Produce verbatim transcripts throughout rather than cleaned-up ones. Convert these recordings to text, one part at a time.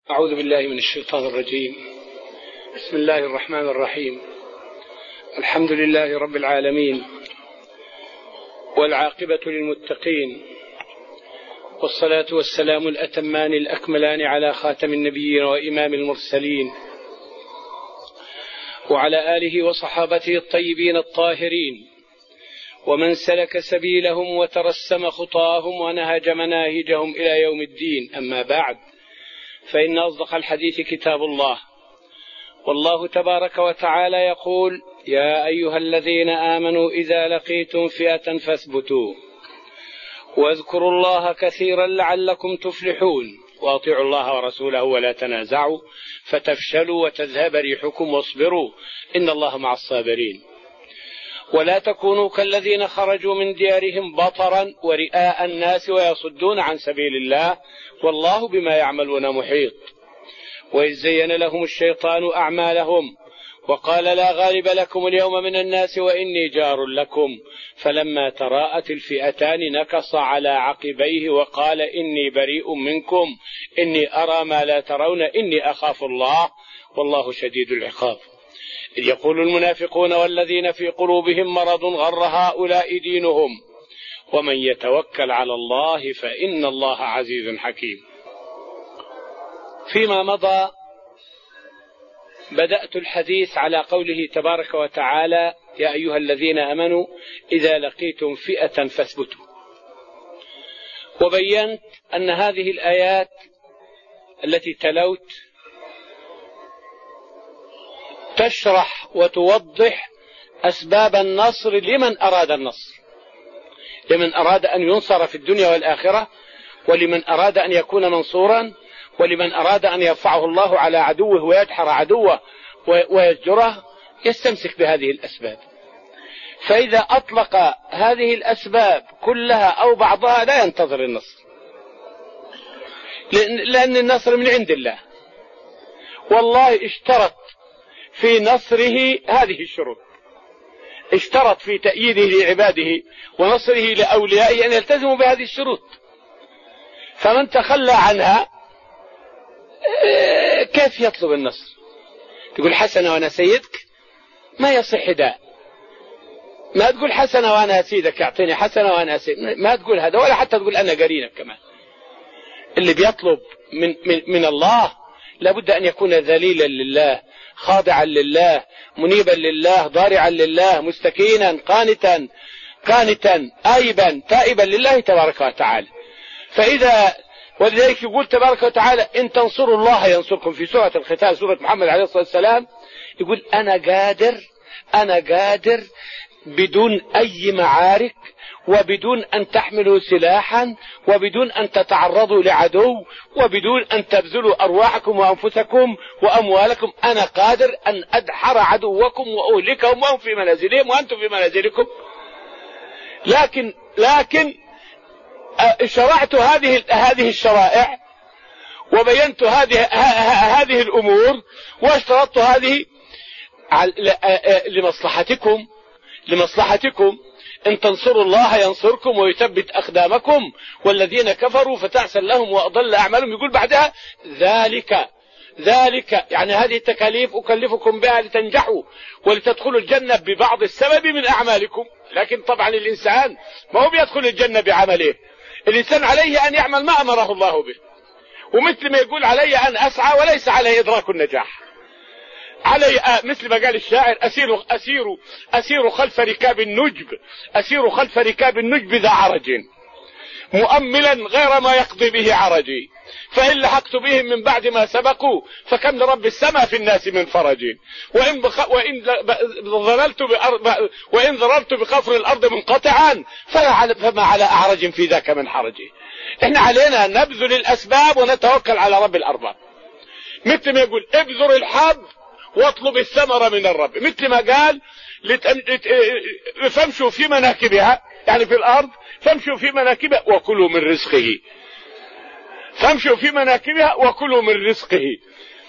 أعوذ بالله من الشيطان الرجيم. بسم الله الرحمن الرحيم. الحمد لله رب العالمين، والعاقبة للمتقين، والصلاة والسلام الأتمان الأكملان على خاتم النبيين وإمام المرسلين، وعلى آله وصحابته الطيبين الطاهرين، ومن سلك سبيلهم وترسم خطاهم ونهج مناهجهم إلى يوم الدين. أما بعد، فإن أصدق الحديث كتاب الله، والله تبارك وتعالى يقول: يا أيها الذين آمنوا إذا لقيتم فئة فاثبتوا واذكروا الله كثيرا لعلكم تفلحون، وأطيعوا الله ورسوله ولا تنازعوا فتفشلوا وتذهب ريحكم واصبروا إن الله مع الصابرين. ولا تكونوا كالذين خرجوا من ديارهم بطرا ورئاء الناس ويصدون عن سبيل الله والله بما يعملون محيط. وإذ زين لهم الشيطان أعمالهم وقال: لا غالب لكم اليوم من الناس وإني جار لكم، فلما تراءت الفئتان نكص على عقبيه وقال: إني بريء منكم إني أرى ما لا ترون إني أخاف الله والله شديد العقاب. إذ يقول المنافقون والذين في قلوبهم مرض غر هؤلاء دينهم ومن يتوكل على الله فإن الله عزيز حكيم. فيما مضى بدأت الحديث على قوله تبارك وتعالى: يا أيها الذين آمنوا إذا لقيتم فئة فاثبتوا، وبينت أن هذه الآيات التي تلوت تشرح وتوضح أسباب النصر لمن أراد النصر، لمن أراد أن ينصر في الدنيا والآخرة، ولمن أراد أن يكون منصورا، ولمن أراد أن يرفعه الله على عدوه ويدحر عدوه ويزجره، يستمسك بهذه الأسباب. فإذا أطلق هذه الأسباب كلها أو بعضها لا ينتظر النصر، لأن النصر من عند الله، والله اشترط في نصره هذه الشروط، اشترط في تأييده لعباده ونصره لأوليائه أن يلتزموا بهذه الشروط، فمن تخلى عنها كيف يطلب النصر؟ تقول حسنة وأنا سيدك، ما يصح ده. ما تقول حسنة وأنا سيدك أعطيني حسنة وأنا سيدك، ما تقول هذا، ولا حتى تقول أنا قرينك كمان. اللي بيطلب من, من, من الله لابد أن يكون ذليلا لله، خاضعا لله، منيبا لله، ضارعا لله، مستكينا، قانتا قانتا آيبا تائبا لله تبارك وتعالى. فإذا ولذلك يقول تبارك وتعالى: إن تنصروا الله ينصركم، في سورة الختان، سورة محمد عليه الصلاة والسلام، يقول: أنا قادر أنا قادر بدون أي معارك، وبدون أن تحملوا سلاحا، وبدون أن تتعرضوا لعدو، وبدون أن تبذلوا أرواحكم وأنفسكم وأموالكم، أنا قادر أن أدحر عدوكم وأهلكهم وهم في منازلهم وأنتم في منازلكم. لكن لكن شرعت هذه هذه الشرائع وبينت هذه هذه الأمور واشترطت هذه لمصلحتكم لمصلحتكم إن تنصروا الله ينصركم ويثبت أقدامكم والذين كفروا فتعسا لهم وأضل أعمالهم. يقول بعدها: ذلك ذلك يعني هذه التكاليف أكلفكم بها لتنجحوا ولتدخلوا الجنة ببعض السبب من أعمالكم. لكن طبعا الإنسان ما هو بيدخل الجنة بعمله، الإنسان عليه أن يعمل ما أمره الله به، ومثل ما يقول: علي أن أسعى وليس عليه إدراك النجاح، علي مثل ما قال الشاعر: أسير أسير أسير خلف ركاب النجب أسير خلف ركاب النجب ذا عرج مؤملا غير ما يقضي به عرجي، فإن لحقت بهم من بعد ما سبقوا فكم لرب السماء في الناس من فرج، وإن بخ... وإن ظللت بأر... وإن ضررت بقفر الأرض منقطعا فلا على... فما على أعرج في ذاك من حرجي. إحنا علينا نبذل الأسباب ونتوكل على رب الأرباب، مثل ما يقول: ابذر الحب واطلب الثمرة من الرب، مثل ما قال: لت... لت... فامشوا في مناكبها، يعني في الأرض، فامشوا في مناكبها وكلوا من رزقه، فامشوا في مناكبها وكلوا من رزقه.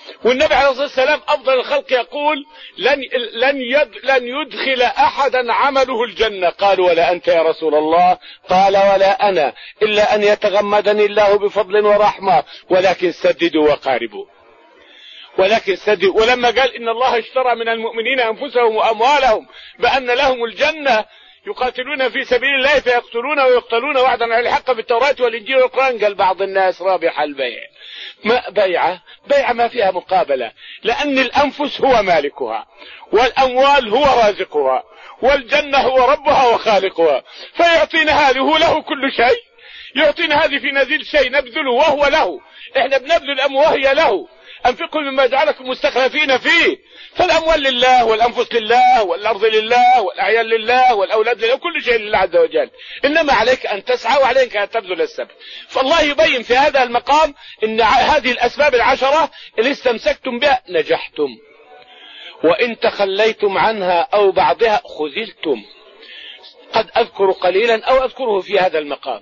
والنبي عليه الصلاة والسلام أفضل الخلق يقول لن, لن, يد لن يدخل أحدا عمله الجنة. قالوا ولا أنت يا رسول الله؟ قال ولا أنا، إلا أن يتغمدني الله بفضل ورحمة، ولكن سددوا وقاربوا. ولكن سددوا. ولما قال إن الله اشترى من المؤمنين أنفسهم وأموالهم بأن لهم الجنة يقاتلون في سبيل الله فيقتلون ويقتلون وعدا على الحق في التوراة والإنجيل والقرآن، قال بعض الناس رابح البيع. ما بيعة بيعة ما فيها مقابلة، لأن الأنفس هو مالكها، والأموال هو رازقها، والجنة هو ربها وخالقها، فيعطينا هذه له كل شيء، يعطينا هذه في نزيل شيء نبذله وهو له، احنا بنبذل الأموال وهي له. أنفقوا مما جعلكم مستخلفين فيه، فالأموال لله والأنفس لله والأرض لله والأعيان لله والأولاد لله، كل شيء لله عز وجل، إنما عليك أن تسعى وعليك أن تبذل السبب. فالله يبين في هذا المقام إن هذه الأسباب العشرة اللي استمسكتم بها نجحتم، وإن تخليتم عنها أو بعضها خذلتم. قد أذكر قليلا أو أذكره في هذا المقام.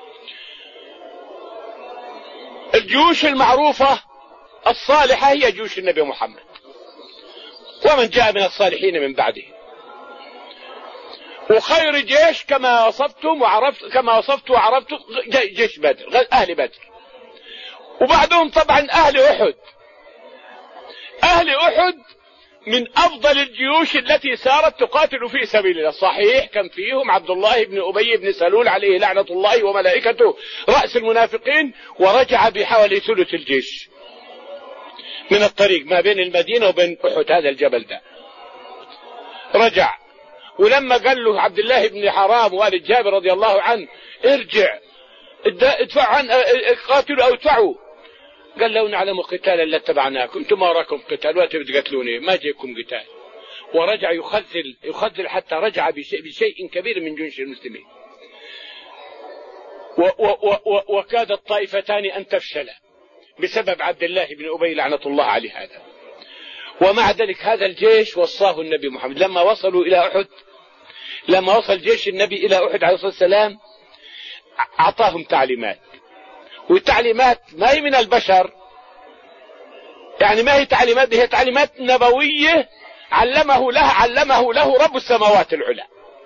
الجيوش المعروفة الصالحة هي جيوش النبي محمد ومن جاء من الصالحين من بعده. وخير جيش كما وصفتم وعرفت كما وصفت وعرفت جيش بدر، أهل بدر، وبعدهم طبعا أهل أحد. أهل أحد من أفضل الجيوش التي سارت تقاتل في سبيل الله. صحيح كان فيهم عبد الله بن أبي بن سلول عليه لعنة الله وملائكته رأس المنافقين، ورجع بحوالي ثلث الجيش من الطريق ما بين المدينة وبين أحد، هذا الجبل ده رجع. ولما قال له عبد الله بن حرام والد جابر رضي الله عنه ارجع ادفع عن قاتلوا أو ادفعوا، قال لو نعلم قتالا لاتبعناكم، انتم ما وراكم قتال ولا تقتلوني، ما جيكم قتال. ورجع يخذل يخذل حتى رجع بشيء, بشيء كبير من جيوش المسلمين، وكاد الطائفتان أن تفشلا بسبب عبد الله بن أبي لعنة الله عليه هذا. ومع ذلك هذا الجيش وصاه النبي محمد لما وصلوا إلى أحد، لما وصل جيش النبي إلى أحد عليه الصلاة والسلام أعطاهم تعليمات، والتعليمات ما هي من البشر، يعني ما هي تعليمات، هي تعليمات نبوية علمه له علمه له رب السماوات العلى.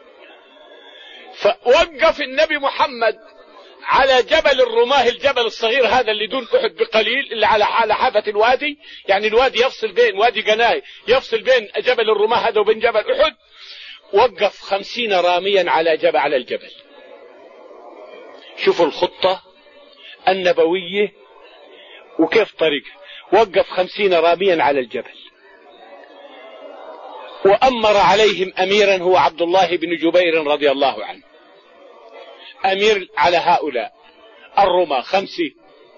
فوقف النبي محمد على جبل الرماه، الجبل الصغير هذا اللي دون أحد بقليل، اللي على على حافة الوادي، يعني الوادي يفصل بين وادي قناي يفصل بين جبل الرماه هذا وبين جبل أحد. وقف خمسين راميا على جبل على الجبل. شوفوا الخطة النبوية وكيف طريقه. وقف خمسين راميا على الجبل، وأمر عليهم أميرا هو عبد الله بن جبير رضي الله عنه، أمير على هؤلاء الرماة خمسين.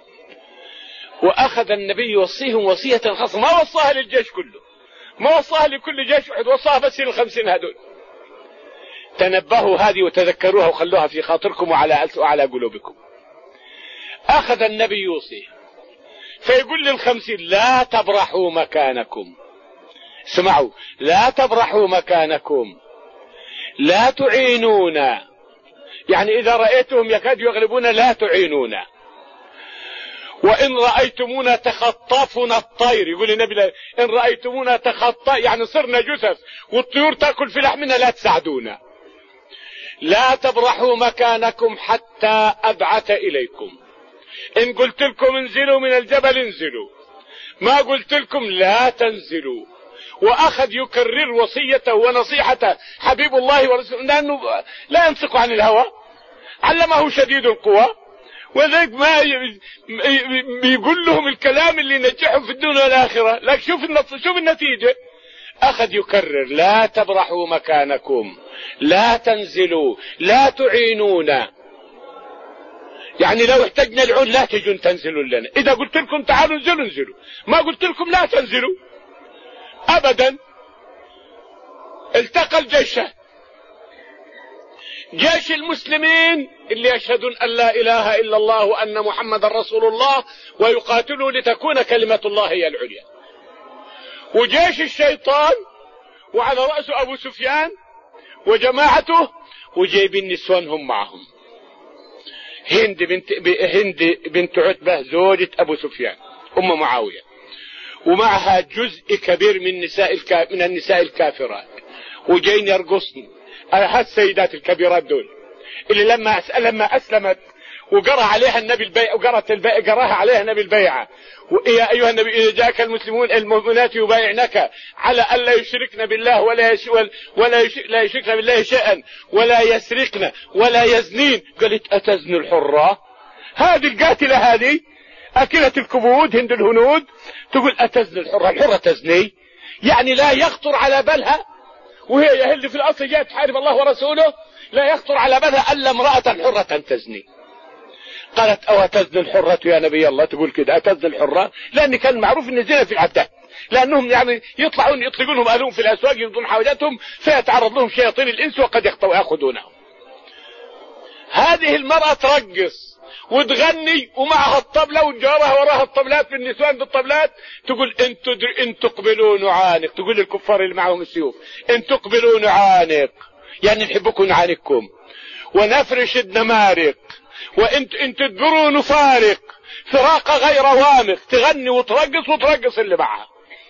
وأخذ النبي يوصيهم وصية خاصة، ما وصاها للجيش كله، ما وصاها لكل جيش واحد، وصاها بس للخمسين هذول. تنبهوا هذه وتذكروها وخلوها في خاطركم وعلى وعلى قلوبكم. أخذ النبي يوصي فيقول للخمسين لا تبرحوا مكانكم، اسمعوا، لا تبرحوا مكانكم، لا تعينونا، يعني إذا رأيتهم يكاد يغلبون لا تعينونا، وإن رأيتمونا تخطفنا الطير، يقول النبي إن رأيتمونا تخطى يعني صرنا جثث والطيور تأكل في لحمنا لا تساعدونا. لا تبرحوا مكانكم حتى أبعث إليكم، إن قلت لكم انزلوا من الجبل انزلوا، ما قلت لكم لا تنزلوا. وأخذ يكرر وصيته ونصيحته حبيب الله ورسوله، لأنه لا ينطق عن الهوى، علمه شديد القوى، وذلك ما بيقول لهم الكلام اللي ينجحهم في الدنيا والآخرة. لكن شوف شوف النتيجة، أخذ يكرر لا تبرحوا مكانكم، لا تنزلوا، لا تعينونا، يعني لو احتجنا العون لا تجون تنزلوا لنا، إذا قلت لكم تعالوا انزلوا انزلوا، ما قلت لكم لا تنزلوا أبدا. التقى الجيشان، جيش المسلمين اللي يشهدون أن لا إله إلا الله وأن محمد رسول الله ويقاتلوا لتكون كلمة الله هي العليا، وجيش الشيطان وعلى رأسه أبو سفيان وجماعته، وجايبين نسوانهم معهم، هند بنت هند بنت عتبة زوجة أبو سفيان أم معاوية، ومعها جزء كبير من نساء الكا... من النساء الكافرات، وجايين يرقصن. هالسيدات الكبيرات دول اللي لما لما اسلمت وقرأ عليها النبي البيع وقرأت البيع قراها عليها النبي البيعة، ويا ايها النبي اذا جاءك المسلمون المؤمنات يبايعنك على الا يشركن بالله ولا يش ولا يش لا يشركن بالله شيئا ولا يسرقن ولا يزنين. قالت اتزني الحرة؟ هذه القاتلة هذه اكلة الكبود هند الهنود تقول اتزني الحرة؟ الحرة تزني؟ يعني لا يخطر على بالها، وهي يهل في الاصل جاءت تحارب الله ورسوله، لا يخطر على بالها الا امرأة حرة تزني. قالت او تزني الحرة يا نبي الله؟ تقول كده اتزني الحرة؟ لان كان معروف ان الزنا في العتاد، لانهم يعني يطلعون يطلقونهم اهلهم في الاسواق يقضون حاجاتهم فيتعرض لهم شياطين الانس وقد ياخذونهم. هذه المرأة ترقص وتغني ومعها الطبلة وجارها وراها الطبلات في النسوان بالطبلات، تقول ان ان تقبلوا نعانق، تقول للكفار اللي معهم السيوف ان تقبلوا نعانق، يعني نحبكم نعانقكم ونفرش النمارق، وان ان تدبروا نفارق فراق غير وامق. تغني وترقص وترقص اللي معها.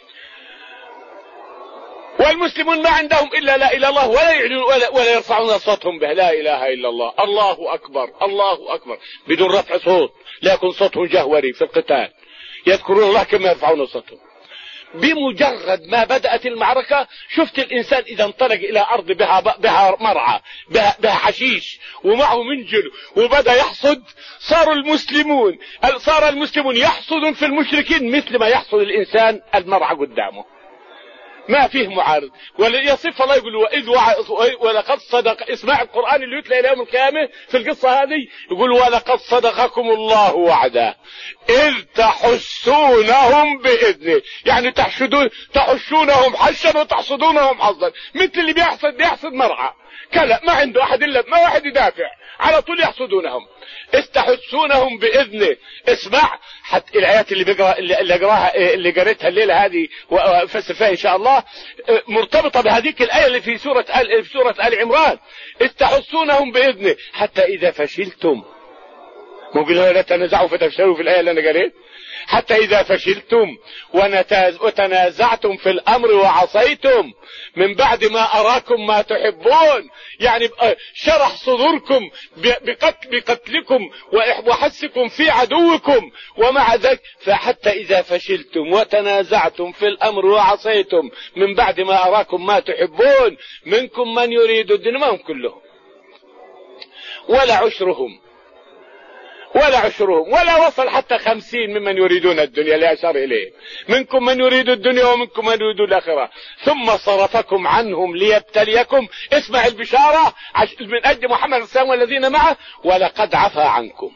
والمسلمون ما عندهم الا لا اله الا الله ولا يعلنون ولا, ولا يرفعون صوتهم به لا اله الا الله، الله اكبر الله اكبر بدون رفع صوت، لا يكون صوتهم جهوري في القتال، يذكرون الله كما يرفعون صوتهم. بمجرد ما بدأت المعركة شفت الإنسان إذا انطلق إلى أرض بها, بها مرعى بها, بها حشيش ومعه منجل وبدأ يحصد، صاروا المسلمون صار المسلمون يحصدون في المشركين مثل ما يحصد الإنسان المرعى قدامه، ما فيه معارض. وليصف الله يقول وإذ ولقد صدق، اسمع القرآن اللي يتلى إلى يوم القيامة في القصة هذه، يقول ولقد صدقكم الله وعده إذ تحسونهم بإذنه، يعني تحشدون تحشونهم حشا وتحصدونهم حصدا، مثل اللي بيحصد بيحصد مرعى كلا ما عنده أحد إلا ما واحد يدافع على طول يحصدونهم. استحسونهم بإذنه. اسمع حتى الآيات اللي بقرأ اللي قراها اللي قريتها الليلة هذه وفسر فيها إن شاء الله مرتبطة بهذيك الآية اللي في سورة آل في سورة آل عمران. استحسونهم بإذنه حتى إذا فشلتم، مو قلنا لا تنازعوا فتفشلوا في الآية اللي أنا قريت، حتى إذا فشلتم وتنازعتم في الأمر وعصيتم من بعد ما أراكم ما تحبون، يعني شرح صدوركم بقتل بقتلكم وحسكم في عدوكم، ومع ذلك فحتى إذا فشلتم وتنازعتم في الأمر وعصيتم من بعد ما أراكم ما تحبون منكم من يريد الدنيا، ما هم كلهم ولا عشرهم ولا عشرهم ولا وصل حتى خمسين ممن يريدون الدنيا اللي أشار إليه، منكم من يريد الدنيا ومنكم من يريد الآخرة ثم صرفكم عنهم ليبتليكم. اسمع البشارة من أجل محمد صلى الله عليه وسلم والذين معه ولقد عفا عنكم،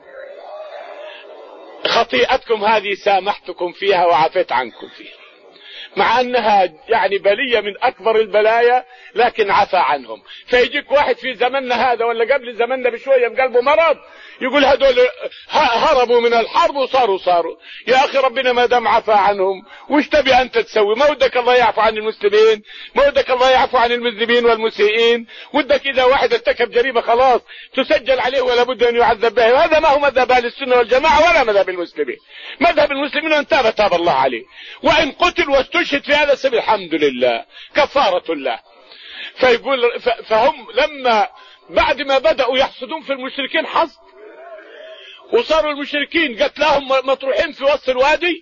خطيئتكم هذه سامحتكم فيها وعفيت عنكم فيها، مع أنها يعني بلية من أكبر البلايا لكن عفى عنهم. فيجيك واحد في زمننا هذا ولا قبل زمننا بشوية بقلبه مرض يقول هذول هربوا من الحرب وصاروا صاروا يا أخي ربنا ما دام عفى عنهم وش تبي أنت تسوي؟ ما ودك الله يعفو عن المسلمين؟ ما ودك الله يعفو عن المذنبين والمسيئين؟ ودك إذا واحد ارتكب جريمة خلاص تسجل عليه ولا بد أن يعذب به؟ وهذا ما هو مذهب أهل السنة والجماعة ولا مذهب المسلمين. مذهب المسلمين أن تاب تاب الله عليه، وإن قتل واستشهد في هذا السبيل الحمد لله كفارة الله. فيقول فهم لما بعد ما بدأوا يحصدون في المشركين حصد وصاروا المشركين قتلاهم مطروحين في وسط الوادي،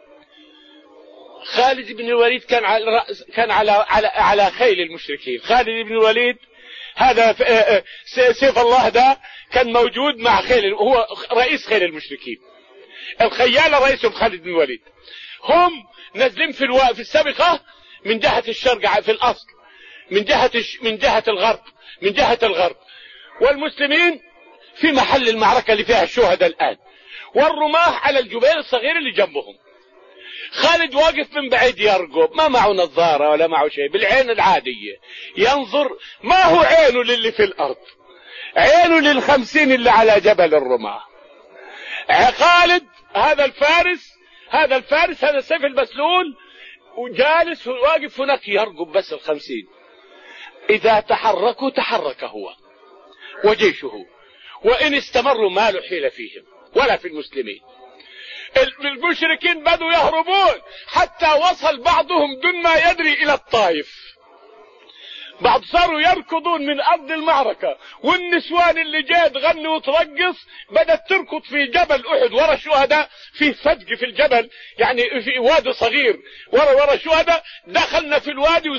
خالد بن الوليد كان على رأس كان على على على خيل المشركين. خالد بن الوليد هذا سيف الله ده كان موجود مع خيل، هو رئيس خيل المشركين، الخيال رئيسهم خالد بن الوليد. هم نازلين في الو... في السابقة من جهة الشرق في الأصل، من جهة من جهة الغرب من جهة الغرب والمسلمين في محل المعركة اللي فيها الشهداء الآن، والرماح على الجبيل الصغير اللي جنبهم. خالد واقف من بعيد يرقب، ما معه نظارة ولا معه شيء، بالعين العادية ينظر، ما هو عينه للي في الأرض، عينه للخمسين اللي على جبل الرماح. خالد هذا الفارس هذا الفارس هذا السيف المسلول وجالس واقف هناك يرقب بس الخمسين، إذا تحركوا تحرك هو وجيشه، وإن استمروا ما له حيلة فيهم ولا في المسلمين. المشركين بدوا يهربون حتى وصل بعضهم دون ما يدري إلى الطائف. بعض صاروا يركضون من أرض المعركة، والنسوان اللي جاء تغني وترقص بدأت تركض في جبل أحد ورا الشهداء، في فدق في الجبل يعني في وادي صغير ورا ورا الشهداء. دخلنا في الوادي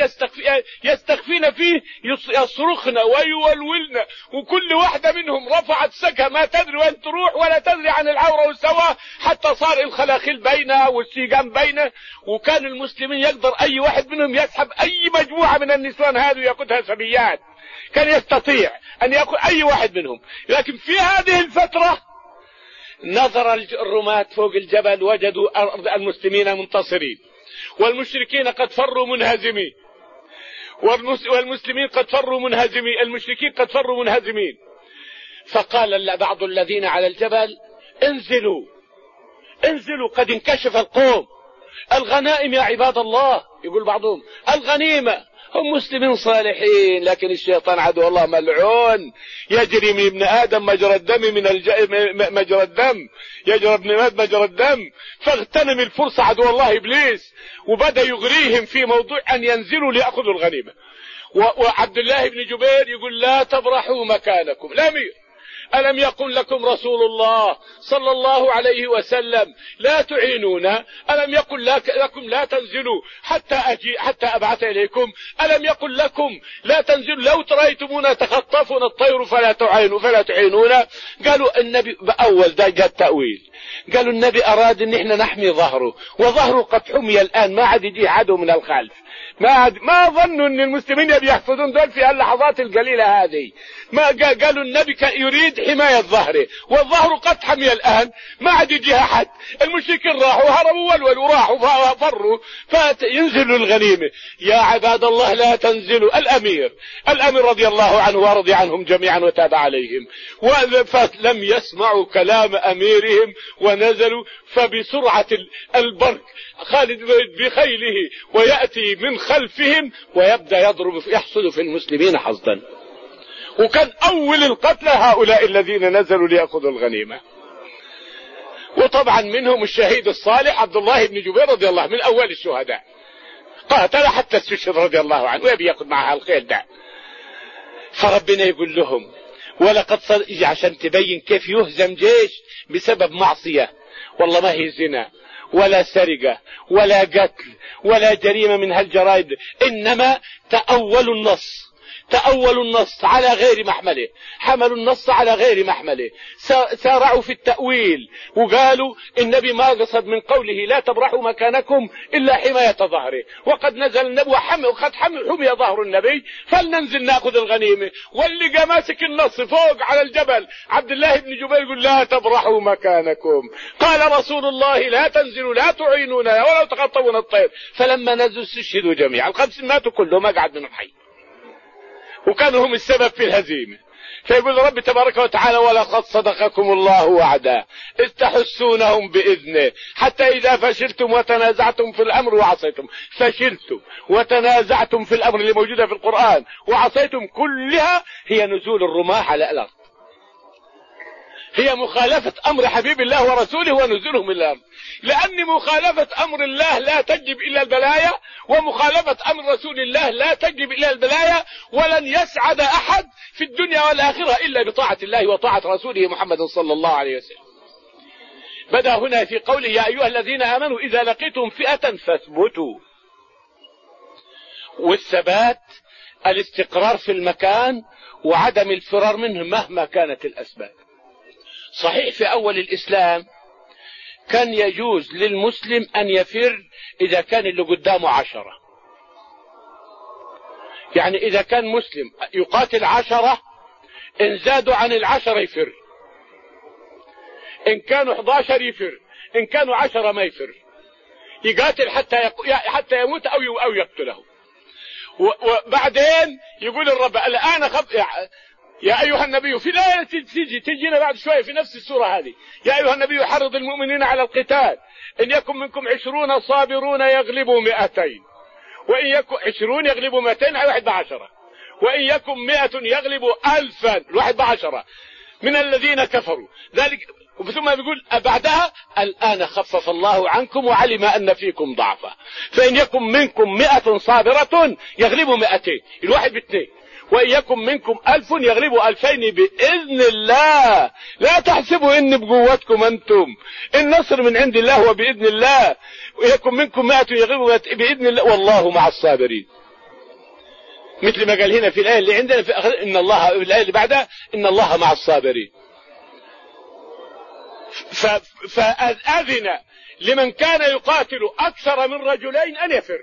يستخفين فيه، يصرخن ويولولن، وكل واحدة منهم رفعت سكها ما تدري وين تروح ولا تدري عن العورة والسواء، حتى صار الخلاخيل بينها والسيقان بينه. وكان المسلمين يقدر أي واحد منهم يسحب أي مجموعة من النسوان هذه يأخذها سبيات، كان يستطيع أن يأخذ أي واحد منهم. لكن في هذه الفترة نظر الرماة فوق الجبل وجدوا أرض المسلمين منتصرين، والمشركين قد فروا منهزمين، والمسلمين قد فروا منهزمين، المشركين قد فروا منهزمين. فقال بعض الذين على الجبل انزلوا انزلوا قد انكشف القوم، الغنائم يا عباد الله. يقول بعضهم الغنيمة، هم مسلمين صالحين لكن الشيطان عدو الله ملعون، يجري من ابن آدم مجرى الدم من الج... مجرى الدم يجري ابن آدم مجرى الدم. فاغتنم الفرصة عدو الله إبليس، وبدأ يغريهم في موضوع أن ينزلوا ليأخذوا الغنيمة. و... وعبد الله بن جبير يقول لا تبرحوا مكانكم. لا مير، ألم يقل لكم رسول الله صلى الله عليه وسلم لا تعينونا؟ ألم يقل لكم لا تنزلوا حتى أجي حتى أبعث إليكم؟ ألم يقل لكم لا تنزلوا لو تريتمونا تخطفنا الطير فلا تعينوا فلا تعينونا؟ قالوا النبي بأول ده جاء التأويل، قالوا النبي أراد أن احنا نحمي ظهره، وظهره قد حمي الآن، ما عاد يجي عدو من الخلف. ما عاد ما ظنوا أن المسلمين يبي يحفظون دول في اللحظات القليلة هذه. ما قالوا النبي يريد حماية ظهره، والظهر قد حمي الآن، ما عاد يجيها أحد. المشركين راحوا هربوا ولولوا وراحوا فروا، فينزلوا الغنيمة. يا عباد الله لا تنزلوا. الأمير الأمير رضي الله عنه ورضي عنهم جميعا وتاب عليهم، فلم يسمعوا كلام أميرهم ونزلوا. فبسرعة البرق خالد بخيله ويأتي من خلفهم ويبدأ يضرب يحصد في المسلمين حصدا. وكان أول القتلى هؤلاء الذين نزلوا ليأخذوا الغنيمة. وطبعا منهم الشهيد الصالح عبد الله بن جبير رضي الله من أول الشهداء، قاتل حتى استشهد رضي الله عنه، ويبي يأخذ معها الخيل ده. فربنا يقول لهم ولقد صد... عشان تبين كيف يهزم جيش بسبب معصية. والله ما هي زنا ولا سرقة ولا قتل ولا جريمة من هالجرائم، إنما تأولوا النص تأولوا النص على غير محمله، حملوا النص على غير محمله، سارعوا في التأويل وقالوا النبي ما قصد من قوله لا تبرحوا مكانكم إلا حماية ظهره، وقد نزل النبي وحمي وقد حمي ظهر النبي، فلننزل نأخذ الغنيمة. واللي قام ماسك النص فوق على الجبل عبد الله بن جبير يقول لا تبرحوا مكانكم، قال رسول الله لا تنزلوا لا تعينونا ولو تخطون الطير. فلما نزلوا استشهدوا جميعا، الخمس ماتوا كلهم، ما قعد منهم حي، وكانوا هم السبب في الهزيمة. فيقول رب تبارك وتعالى ولقد صدقكم الله وعدا إذ تحسونهم بإذنه حتى إذا فشلتم وتنازعتم في الأمر وعصيتم. فشلتم وتنازعتم في الأمر اللي موجودة في القرآن وعصيتم، كلها هي نزول الرماح على الأرض، هي مخالفة أمر حبيب الله ورسوله ونزولهم من الأرض. لأن مخالفة أمر الله لا تجب إلا البلايا، ومخالفة أمر رسول الله لا تجب إلا البلايا، ولن يسعد أحد في الدنيا والآخرة إلا بطاعة الله وطاعة رسوله محمد صلى الله عليه وسلم. بدأ هنا في قوله يا أيها الذين آمنوا إذا لقيتم فئة فاثبتوا. والثبات الاستقرار في المكان وعدم الفرار منه مهما كانت الأسباب. صحيح في أول الإسلام كان يجوز للمسلم أن يفر إذا كان اللي قدامه عشرة، يعني إذا كان مسلم يقاتل عشرة إن زادوا عن العشرة يفر، إن كانوا إحدى عشر يفر، إن كانوا عشرة ما يفر، يقاتل حتى يق... حتى يموت أو أو يقتله. وبعدين يقول الرب الآن خب... يا أيها النبي في الآية تيجي تجينا بعد شوية في نفس السورة هذه، يا أيها النبي حرض المؤمنين على القتال إن يكن منكم عشرون صابرون يغلبوا مئتين، وإن يكن عشرون يغلبوا مئتين واحد بعشرة، وإن يكن مئة يغلبوا ألفا الواحد بعشرة من الذين كفروا. ذلك ثم بيقول بعدها الآن خفف الله عنكم وعلم أن فيكم ضعفا فإن يكن منكم مئة صابرة يغلبوا مئتين، الواحد باثنين، وإن يكن منكم ألف يغلبوا ألفين بإذن الله. لا تحسبوا إن بقوتكم أنتم، النصر من عند الله وبإذن الله. ويكن منكم مئة يغلبوا بإذن الله والله مع الصابرين. مثل ما قال هنا في الآية اللي عندنا في آخر إن الله، الآية اللي بعدها إن الله مع الصابرين. فأذن لمن كان يقاتل أكثر من رجلين أن يفر،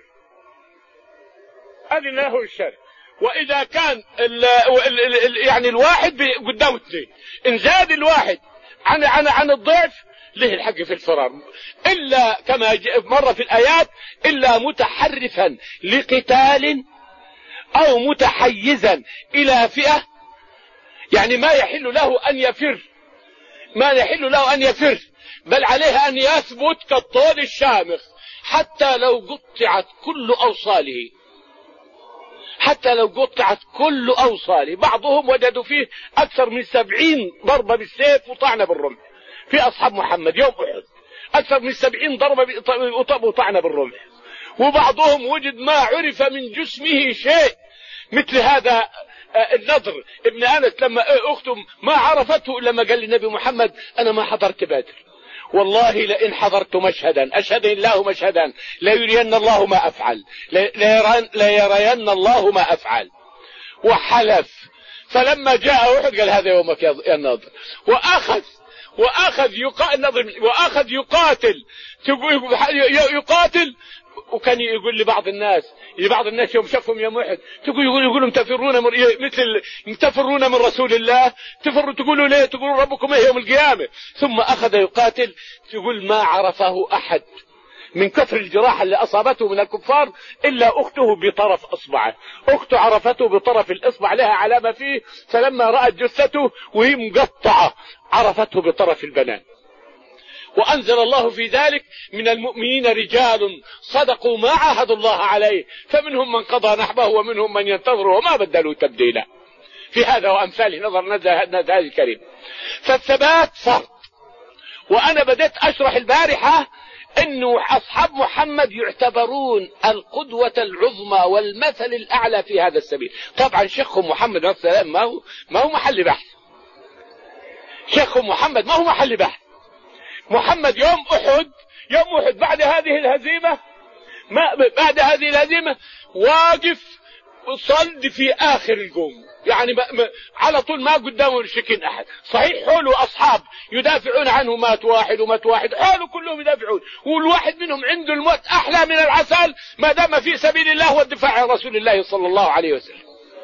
أذن له الشرع. وإذا كان ال ال ال يعني الواحد قدامه اثنين، إن زاد الواحد عن عن عن الضعف له الحق في الفرار، إلا كما مر في الآيات إلا متحرفا لقتال أو متحيزا إلى فئة، يعني ما يحل له أن يفر، ما يحل له أن يفر، بل عليه أن يثبت كالطول الشامخ حتى لو قطعت كل أوصاله، حتى لو قطعت كل أوصاله. بعضهم وجدوا فيه أكثر من سبعين ضربة بالسيف وطعنة بالرمح في أصحاب محمد يوم أحد، أكثر من سبعين ضربة وطعنة بالرمح. وبعضهم وجد ما عرف من جسمه شيء، مثل هذا النضر ابن أنس لما أخته ما عرفته لما قال للنبي محمد أنا ما حضرت بدر، والله لئن حضرت مشهدا أشهد الله مشهدا لا يرين الله ما أفعل، لا يرين الله ما أفعل، وحلف. فلما جاء أحد قال هذا يومك يا ناظر، وأخذ وأخذ يقاتل وأخذ يقاتل يقاتل وكان يقول لبعض الناس لبعض الناس يوم شافهم يوم واحد تقول يقول يقولوا تفرون من مثل تفرون من رسول الله، تفروا تقولوا ليه؟ تقولوا ربكم ايه يوم القيامة. ثم أخذ يقاتل تقول ما عرفه أحد من كثر الجراح اللي أصابته من الكفار إلا أخته بطرف أصبعه، أخته عرفته بطرف الإصبع لها علامة فيه، فلما رأت جثته وهي مقطعة عرفته بطرف البنان. وأنزل الله في ذلك من المؤمنين رجال صدقوا ما عاهدوا الله عليه فمنهم من قضى نحبه ومنهم من ينتظر وما بدلوا تبديلا. في هذا وأمثاله نظر هذا الكريم. فالثبات فرض. وأنا بدأت أشرح البارحة أنه أصحاب محمد يعتبرون القدوة العظمى والمثل الأعلى في هذا السبيل. طبعا شيخهم محمد عليه السلام ما هو ما هو محل بحث، شيخهم محمد ما هو محل بحث. محمد يوم أحد يوم أحد بعد هذه الهزيمة ما بعد هذه الهزيمة واقف صلد في آخر القوم، يعني ما ما على طول ما قدامه شكين أحد. صحيح حوله أصحاب يدافعون عنه، مات واحد ومات واحد، حوله كلهم يدافعون، والواحد منهم عنده الموت أحلى من العسل ما دام في سبيل الله والدفاع عن رسول الله صلى الله عليه وسلم.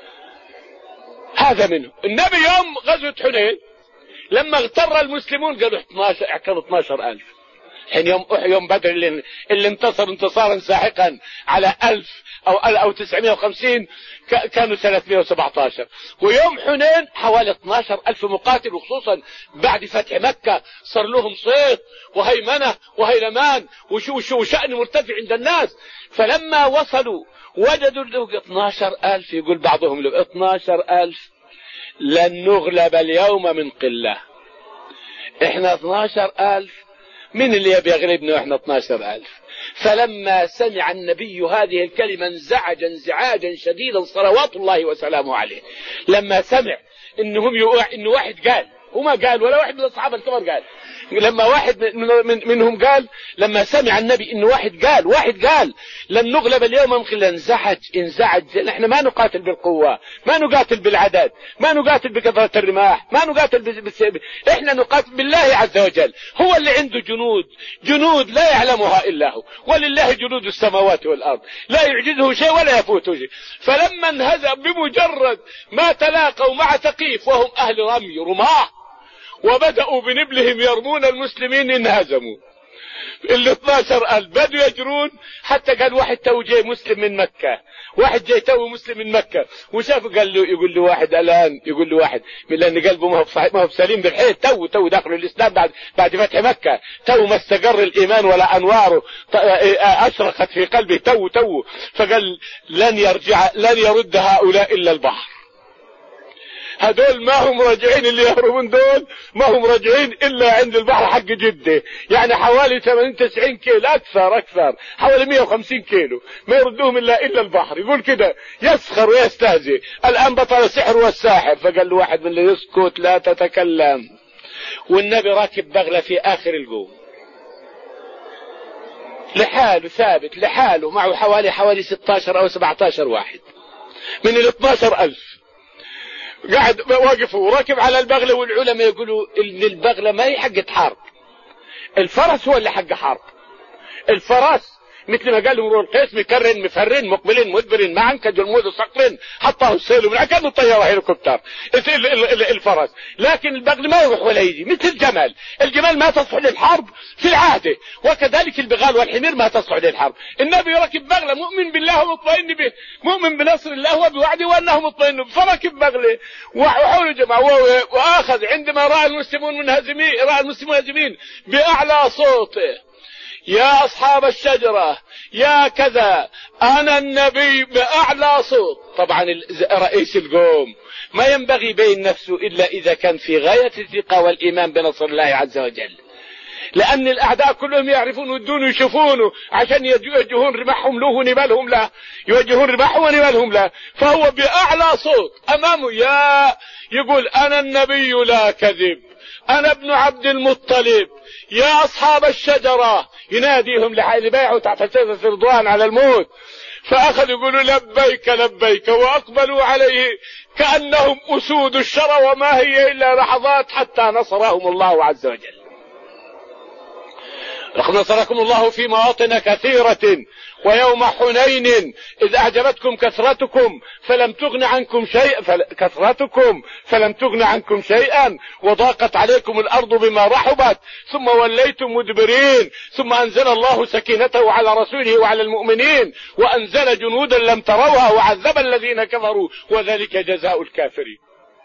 هذا منه. النبي يوم غزوة حنين لما اغتر المسلمون قالوا اثناشر كانوا اثناشر ألف. حين يوم يوم بدر اللي, اللي انتصر انتصارا ساحقا على ألف أو أو تسعمائة وخمسين كانوا ثلاثمائة وسبعة عشر. ويوم حنين حوالي اثناشر ألف مقاتل، وخصوصا بعد فتح مكة صار لهم صيت وهيمنة وهيلمان وشأن مرتفع عند الناس. فلما وصلوا وجدوا اثناشر ألف، يقول بعضهم له اثناشر ألف لن نغلب اليوم من قلة، احنا اثناشر ألف من اللي يبي يغلبنا واحنا اثناشر ألف. فلما سمع النبي هذه الكلمة انزعج انزعاجا شديدا صلوات الله وسلامه عليه. لما سمع انهم يوع... انه واحد قال، وما قال ولا واحد من الصحابة الكبار قال، لما واحد من من منهم قال، لما سمع النبي انه واحد قال واحد قال لن نغلب اليوم من قلة انزعج انزعج. نحن ما نقاتل بالقوة، ما نقاتل بالعدد، ما نقاتل بكثرة الرماح، ما نقاتل بالسيف، احنا نقاتل بالله عز وجل. هو اللي عنده جنود جنود لا يعلمها الا هو، ولله جنود السماوات والارض لا يعجزه شيء ولا يفوته شيء. فلما انهزم بمجرد ما تلاقوا مع ثقيف وهم اهل رمي رماه وبدأوا بنبلهم يرمون المسلمين انهزموا. اللي اثناشر ألف بدوا يجرون، حتى قال واحد تو جاي مسلم من مكة، واحد جاي تو مسلم من مكة وشافه قال له، يقول له واحد الآن، يقول له واحد من لأن قلبه ما هو صحيح ما هو سليم بالحيل، تو تو داخل الإسلام بعد بعد فتح مكة، تو ما استقر الإيمان ولا أنواره أشرقت في قلبه تو تو فقال لن يرجع لن يرد هؤلاء إلا البحر. هدول ما هم راجعين، اللي يهربون دول ما هم راجعين الا عند البحر حق جدة، يعني حوالي ثمانين تسعين كيلو، اكثر اكثر حوالي مئة وخمسين كيلو، ما يردوهم الا الا البحر. يقول كده يسخر ويستهزئ، الان بطل السحر والساحر. فقال له واحد من اللي يسكت لا تتكلم. والنبي راكب بغلة في اخر القوم لحاله، ثابت لحاله، معه حوالي حوالي ستة عشر او سبعة عشر واحد من ال اثني عشر ألف، قاعد واقف وراكب على البغلة. والعلماء يقولوا ان البغلة ما هي حق حرب، الفرس هو اللي حق حرب. الفرس مثل ما قال امرؤ القيس مكرن مفرن مقبلين مدبرين معا كجلمود صقر حطه السيل من كانه طياره هليكوبتر الفرس. لكن البغل ما يروح ولا يجي، مثل الجمل، الجمل ما تصلح للحرب في العاده، وكذلك البغال والحمير ما تصلح للحرب. النبي ركب بغله مؤمن بالله ومطمئن به، مؤمن بنصر الله وبوعده وانه مطمئن به، فركب بغله وحول جماعه واخذ. عندما راى المسلمون منهزمين، راى المسلمون هازمين باعلى صوته: يا أصحاب الشجرة يا كذا أنا النبي، بأعلى صوت. طبعا رئيس القوم ما ينبغي بين نفسه إلا إذا كان في غاية الثقة والإيمان بنصر الله عز وجل، لأن الأعداء كلهم يعرفون ودون يشوفونه عشان يوجهون رماحهم له ونبالهم له، يوجهون رماحهم ونبالهم له. فهو بأعلى صوت أمامه يا يقول: أنا النبي لا كذب، أنا ابن عبد المطلب، يا أصحاب الشجرة، يناديهم لحال بايعوا تحت شجرة رضوان على الموت. فأخذوا يقولوا لبيك لبيك، وأقبلوا عليه كأنهم أسود الشرى، وما هي إلا لحظات حتى نصرهم الله عز وجل. لقد نصركم الله في مواطن كثيرة ويوم حنين إذ أعجبتكم كثرتكم فلم تغن عنكم شيئا فل... كثرتكم فلم تغن عنكم شيئا وضاقت عليكم الأرض بما رحبت ثم وليتم مدبرين، ثم أنزل الله سكينته على رسوله وعلى المؤمنين وأنزل جنودا لم تروها وعذب الذين كفروا وذلك جزاء الكافرين.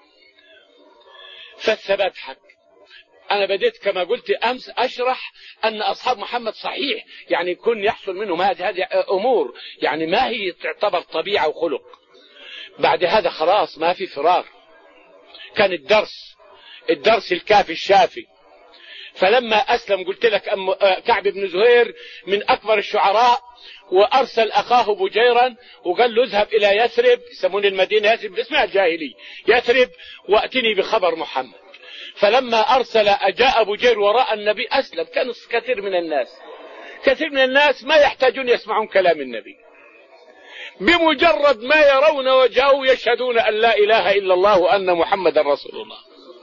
فالثبات حق. أنا بديت كما قلت أمس أشرح أن أصحاب محمد صحيح يعني يكون يحصل منهم هذه هذه أمور يعني ما هي تعتبر طبيعة وخلق. بعد هذا خلاص ما في فراغ، كان الدرس الدرس الكافي الشافي. فلما أسلم قلت لك أم كعب بن زهير من أكبر الشعراء، وأرسل أخاه بجيرا وقال له اذهب إلى يثرب، يسمون المدينة يثرب باسمها الجاهلي يثرب، وأتني بخبر محمد. فلما أرسل أجاء بجير وراء النبي أسلم. كان كثير من الناس كثير من الناس ما يحتاجون يسمعون كلام النبي، بمجرد ما يرون وجهه يشهدون أن لا إله إلا الله وأن محمد رسول الله.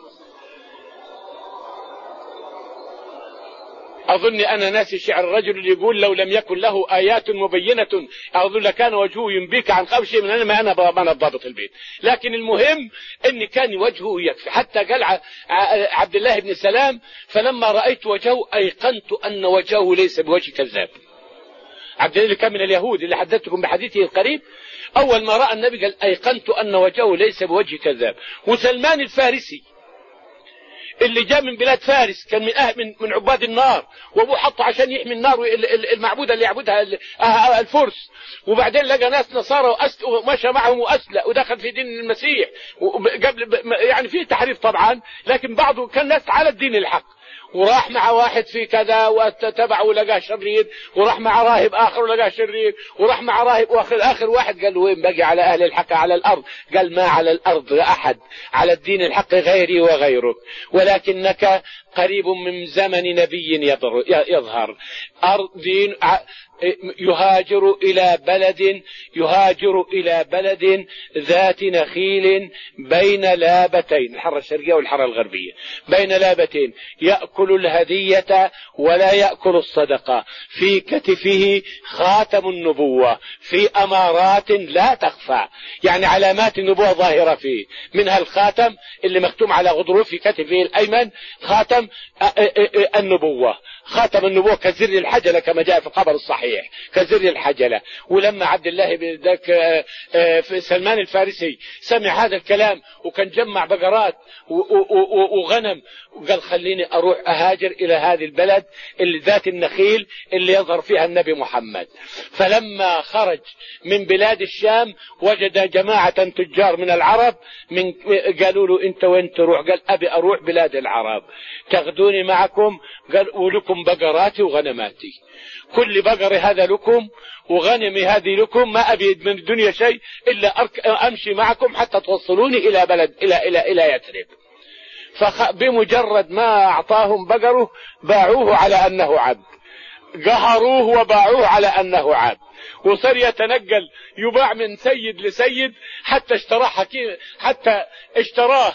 أظن أنا ناسي شعر الرجل اللي يقول: لو لم يكن له آيات مبينة أظن لكان وجهه ينبيك عن قبل شيء من أنا ما أنا ما ضابط البيت. لكن المهم أن كان وجهه يكفي. حتى قال عبد الله بن سلام: فلما رأيت وجهه أيقنت أن وجهه ليس بوجه كذاب. عبد الله كان من اليهود اللي حدثتكم بحديثه القريب، أول ما رأى النبي قال أيقنت أن وجهه ليس بوجه كذاب. وسلمان الفارسي اللي جاء من بلاد فارس كان من أهل من, من عباد النار، وابوه حطه عشان يحمي النار المعبوده اللي يعبدها الفرس، وبعدين لقى ناس نصارى ومشى معهم واسلم ودخل في دين المسيح قبل يعني في تحريف طبعا، لكن بعضه كان ناس على الدين الحق، وراح مع واحد في كذا واتبعه ولقاه شرير، وراح مع راهب اخر ولقاه شرير، وراح مع راهب واخر اخر واحد قال له وين بقي على اهل الحق على الارض؟ قال ما على الارض احد على الدين الحق غيري وغيرك، ولكنك قريب من زمن نبي يظهر. أرض دين يهاجر إلى بلد يهاجر إلى بلد ذات نخيل بين لابتين، الحارة الشرقية والحارة الغربية، بين لابتين، يأكل الهدية ولا يأكل الصدقة، في كتفه خاتم النبوة، في أمارات لا تخفى، يعني علامات النبوة ظاهرة فيه، منها الخاتم اللي مختوم على غضروف في كتفه الأيمن، خاتم النبوة، خاتم النبوة كزر الحجلة كما جاء في الخبر الصحيح، كزر الحجلة. ولما عبد الله بن ذاك سلمان الفارسي سمع هذا الكلام وكان جمع بقرات وغنم، وقال خليني أروح أهاجر إلى هذه البلد اللي ذات النخيل اللي يظهر فيها النبي محمد. فلما خرج من بلاد الشام وجد جماعة تجار من العرب، من قالوا له أنت وين تروح؟ قال أبي أروح بلاد العرب، تاخذوني معكم؟ قال ولكم بقراتي وغنماتي، كل بقري هذا لكم وغنمي هذه لكم، ما أبي من الدنيا شيء إلا أمشي معكم حتى توصلوني إلى بلد إلى إلى إلى يثرب. فبمجرد ما أعطاهم بقره باعوه على أنه عبد، قهروه وباعوه على أنه عبد، وصار يتنقل يباع من سيد لسيد حتى اشتراه حكيم، حتى اشتراه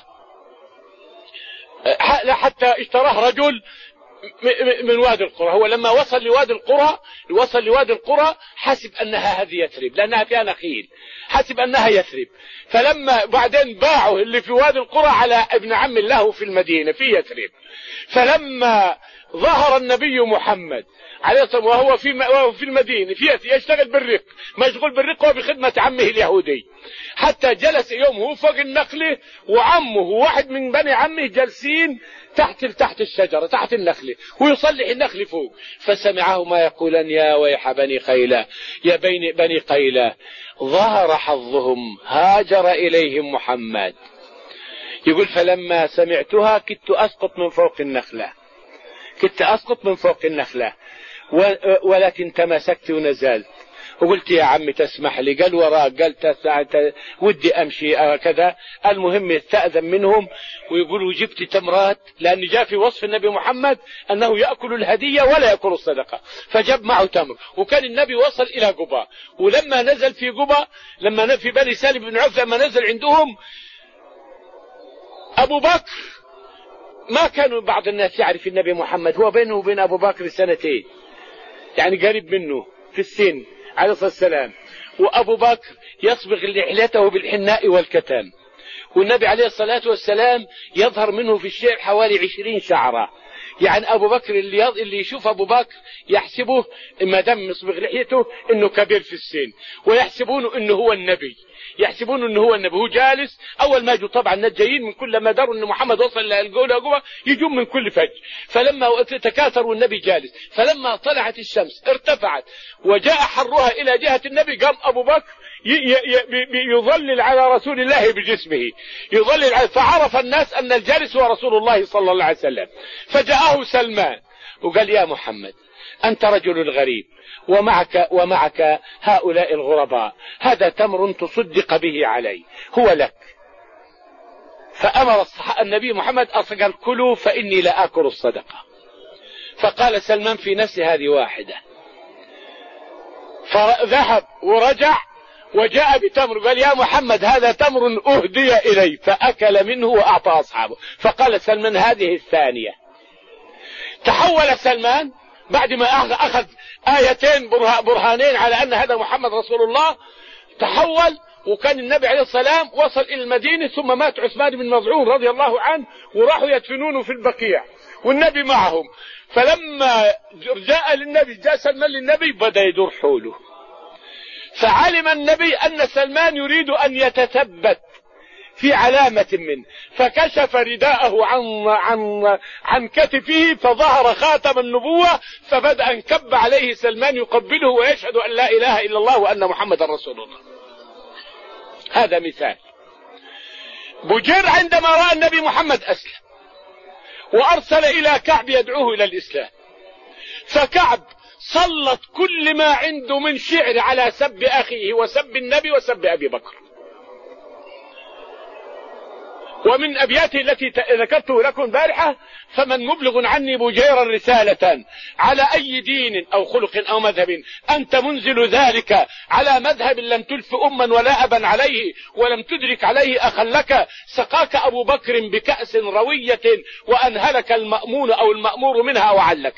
حتى اشتراه رجل من وادي القرى. هو لما وصل لوادي القرى وصل لوادي القرى حسب أنها هذه يثرب لأنها فيها نخيل، حسب أنها يثرب. فلما بعدين باعوا اللي في وادي القرى على ابن عم له في المدينة في يثرب. فلما ظهر النبي محمد عليه الصلاة والسلام وهو في وهو في المدينة في يشتغل بالرق، مشغول بالرق وبخدمة عمه اليهودي، حتى جلس يوم هو فوق النخلة وعمه واحد من بني عمه جالسين تحت تحت الشجرة تحت النخلة ويصلح النخل فوق. فسمعهما يقولان يا ويح بني خيلة، يا بني بني قيلة ظهر حظهم هاجر إليهم محمد. يقول فلما سمعتها كدت أسقط من فوق النخلة، كدت أسقط من فوق النخلة ولكن تمسكت ونزلت وقلت يا عمي تسمح لي؟ قال وراك، قال ودي أمشي كذا. المهم يستأذن منهم ويقولوا جبت تمرات، لأن جاء في وصف النبي محمد أنه يأكل الهدية ولا يأكل الصدقة، فجاب معه تمر. وكان النبي وصل إلى قباء، ولما نزل في قباء لما في بني سالم بن عوف لما نزل عندهم أبو بكر، ما كانوا بعض الناس يعرف النبي محمد، هو بينه وبين أبو بكر سنتين، يعني قريب منه في السن عليه الصلاة والسلام. وأبو بكر يصبغ لحيته بالحناء والكتان، والنبي عليه الصلاة والسلام يظهر منه في الشعر حوالي عشرين شعرة. يعني أبو بكر اللي اللي يشوف أبو بكر يحسبه ما دام يصبغ لحيته إنه كبير في السن، ويحسبونه إنه هو النبي، يحسبون انه هو النبي. هو جالس اول ما يجوا طبعا الناس جايين من كل ما دروا ان محمد وصل للقوله جوه يجون من كل فج. فلما تكاثروا والنبي جالس، فلما طلعت الشمس ارتفعت وجاء حرها الى جهه النبي، قام ابو بكر يظلل على رسول الله بجسمه، يظلل على، فعرف الناس ان الجالس هو رسول الله صلى الله عليه وسلم. فجاءه سلمان وقال يا محمد أنت رجل غريب ومعك ومعك هؤلاء الغرباء، هذا تمر تصدق به علي هو لك. فأمر النبي محمد قال كلوا فإني لا آكل الصدقة. فقال سلمان في نفسه هذه واحدة، فذهب ورجع وجاء بتمر قال يا محمد هذا تمر أهدي إلي، فأكل منه وأعطى أصحابه. فقال سلمان هذه الثانية. تحول سلمان بعد ما أخذ آيتين برهانين على أن هذا محمد رسول الله، تحول. وكان النبي عليه السلام وصل إلى المدينة، ثم مات عثمان بن مظعون رضي الله عنه وراحوا يدفنونه في البقيع والنبي معهم. فلما جاء للنبي جاء سلمان للنبي بدأ يدور حوله، فعلم النبي أن سلمان يريد أن يتثبت في علامة منه، فكشف رداءه عن عن عن كتفه فظهر خاتم النبوة، فبدأ انكب عليه سلمان يقبله ويشهد أن لا إله إلا الله وأن محمد رسول الله. هذا مثال. بجير عندما رأى النبي محمد أسلم وأرسل إلى كعب يدعوه إلى الإسلام، فكعب سلط كل ما عنده من شعر على سب أخيه وسب النبي وسب أبي بكر. ومن أبياته التي ذكرته لكم البارحة: فمن مبلغ عني بجيرا رسالة على أي دين أو خلق أو مذهب أنت منزل ذلك على مذهب لم تلف أما ولا أبا عليه ولم تدرك عليه أخا لك، سقاك أبو بكر بكأس روية وأنهلك المأمون أو المأمور منها وعلك.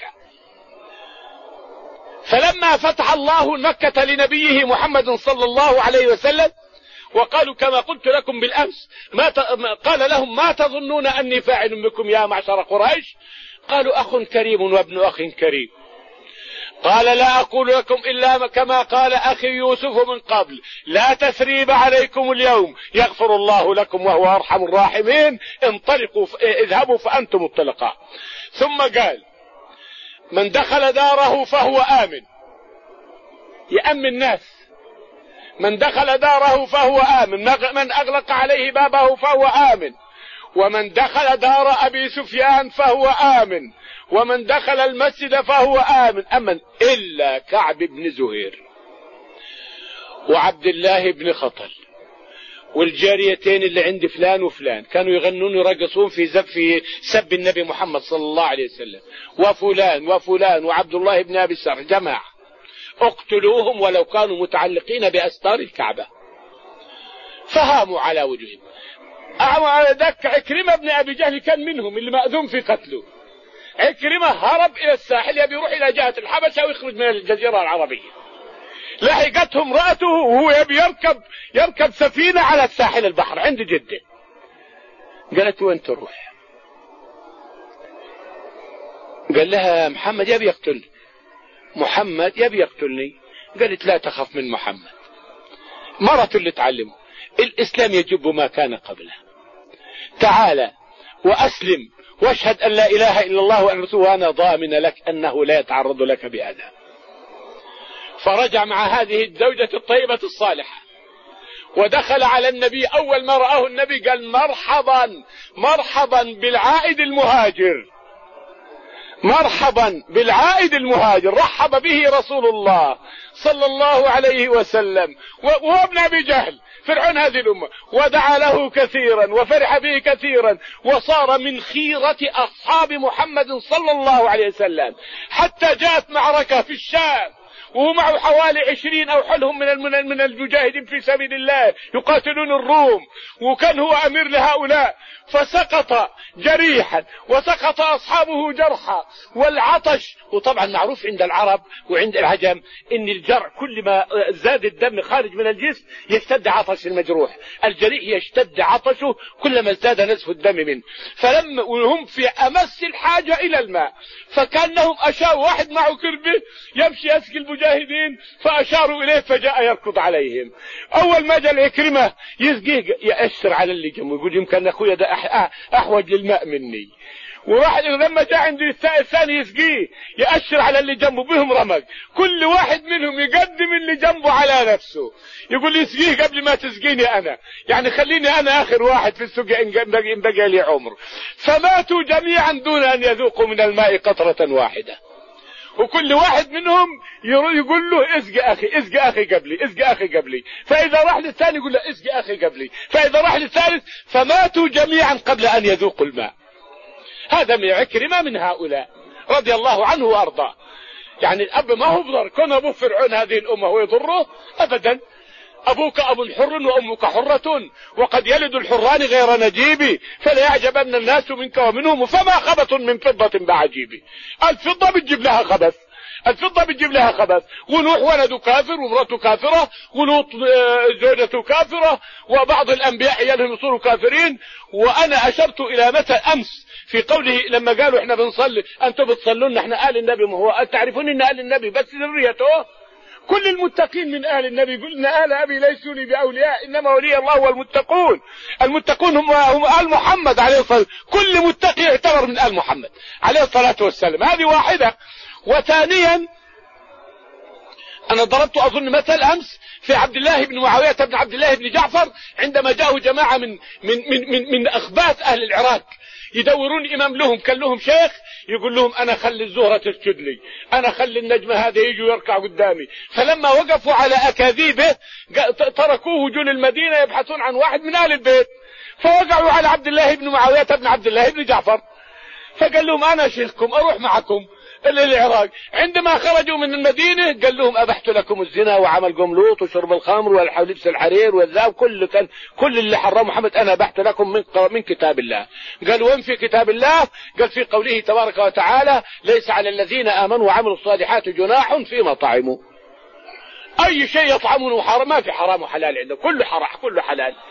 فلما فتح الله مكة لنبيه محمد صلى الله عليه وسلم وقالوا كما قلت لكم بالأمس، ما ت... قال لهم: ما تظنون أني فاعل بكم يا معشر قريش؟ قالوا أخ كريم وابن أخ كريم. قال لا أقول لكم إلا كما قال أخي يوسف من قبل، لا تثريب عليكم اليوم يغفر الله لكم وهو أرحم الراحمين، انطلقوا اذهبوا فأنتم الطلقاء. ثم قال من دخل داره فهو آمن، يأمن الناس. من دخل داره فهو آمن، من أغلق عليه بابه فهو آمن، ومن دخل دار أبي سفيان فهو آمن، ومن دخل المسجد فهو آمن. أمن إلا كعب بن زهير وعبد الله بن خطل والجاريتين اللي عند فلان وفلان، كانوا يغنون ويرقصون في زب في سب النبي محمد صلى الله عليه وسلم، وفلان وفلان وعبد الله بن أبي سر، جماعة اقتلوهم ولو كانوا متعلقين بأستار الكعبة. فهاموا على وجوههم. ذاك عكرمة بن أبي جهل كان منهم اللي مأذون في قتله. عكرمة هرب إلى الساحل يبي يروح إلى جهة الحبشة ويخرج من الجزيرة العربية. لحقته امرأته وهو يبي يركب يركب سفينة على الساحل البحر عند جدة. قالت وين تروح؟ قال لها محمد يبي يقتلني. محمد يبي يقتلني. قالت لا تخف من محمد، مرة اللي تعلمه الإسلام يجب ما كان قبله، تعالى وأسلم واشهد أن لا إله إلا الله وأن رسوله وأنا ضامن لك أنه لا يتعرض لك بأذى. فرجع مع هذه الزوجة الطيبة الصالحة ودخل على النبي. أول ما رآه النبي قال مرحبا مرحبا بالعائد المهاجر، مرحبا بالعائد المهاجر. رحب به رسول الله صلى الله عليه وسلم وهو ابن أبي جهل فرعون هذه الأمة، ودعا له كثيرا وفرح به كثيرا، وصار من خيرة أصحاب محمد صلى الله عليه وسلم، حتى جاءت معركة في الشام وهو معه حوالي عشرين أو حلهم من من المجاهدين في سبيل الله يقاتلون الروم، وكان هو أمير لهؤلاء، فسقط جريحا وسقط أصحابه جرحا والعطش. وطبعا معروف عند العرب وعند العجم إن الجرح كل ما زاد الدم خارج من الجسم يشتد عطش المجروح، الجريح يشتد عطشه كلما ازداد نزف الدم منه. فلما وهم في أمس الحاجة إلى الماء، فكانهم أشاروا واحد معه كربة يمشي يسقي المجاهدين، فأشاروا إليه فجاء يركض عليهم. أول ما جاء العكرمة يسقيه يأشر على اللي جنبه يقول يمكن أخويا ده أحوج للماء مني، وراح لما جاء عنده الثاني يسقيه يأشر على اللي جنبه بهم رمق، كل واحد منهم يقدم اللي جنبه على نفسه، يقول يسقيه قبل ما تسقيني أنا، يعني خليني أنا آخر واحد في السقي إن بقى لي عمر. فماتوا جميعا دون أن يذوقوا من الماء قطرة واحدة، وكل واحد منهم يقول له اسقي أخي اسقي أخي قبلي اسقي أخي قبلي، فإذا راح للثاني يقول له اسقي أخي قبلي، فإذا راح للثالث، فماتوا جميعا قبل أن يذوقوا الماء. هذا من عكرمة من هؤلاء رضي الله عنه وأرضاه. يعني الأب ما هو بضر، كون أبوه فرعون هذه الأمة ويضره أبدا. أبوك أب حر وأمك حرة، وقد يلد الحران غير نجيب، فلا يعجبن الناس منك ومنهم، فما خبث من فضة بعجيب. الفضة بتجيب لها خبث، الفضة بتجيب لها خبث. ونوح ولده كافر ومراته كافرة، ولوط زوجته كافرة، وبعض الأنبياء عيالهم يصيروا كافرين. وأنا أشرت إلى مثل أمس في قوله لما قالوا إحنا بنصلي أنتم بتصلون إحنا آل النبي، ما هو تعرفون إن آل النبي بس ذريته. كل المتقين من آل النبي، قلنا آل أبي ليسوا لي بأولياء إنما ولي الله والمتقون. المتقون هم, هم آل محمد عليه الصلاة والسلام، كل متقي يعتبر من آل محمد عليه الصلاة والسلام. هذه واحدة. وثانيا أنا ضربت أظن مثل أمس في عبد الله بن معاوية بن عبد الله بن جعفر، عندما جاءوا جماعة من من من من, من أخباث أهل العراق يدورون إمام لهم، كان لهم شيخ يقول لهم أنا خلي الزهرة تسجد لي، أنا خلي النجم هذا يجي ويركع قدامي. فلما وقفوا على أكاذيبه تركوه وجوا للمدينة يبحثون عن واحد من أهل البيت، فوقعوا على عبد الله بن معاوية بن عبد الله بن جعفر، فقال لهم أنا شيخكم أروح معكم إلى العراق. عندما خرجوا من المدينة قال لهم أبحت لكم الزنا وعمل قملوط وشرب الخمر ولبس الحرير والذهب، كل كان كل اللي حرمه محمد أنا أبحت لكم من من كتاب الله. قال وين في كتاب الله؟ قال في قوله تبارك وتعالى ليس على الذين آمنوا وعملوا الصالحات جناح فيما طعموا. أي شيء يطعمونه حرام، ما في حرام وحلال عنده، كله حرام كله حلال.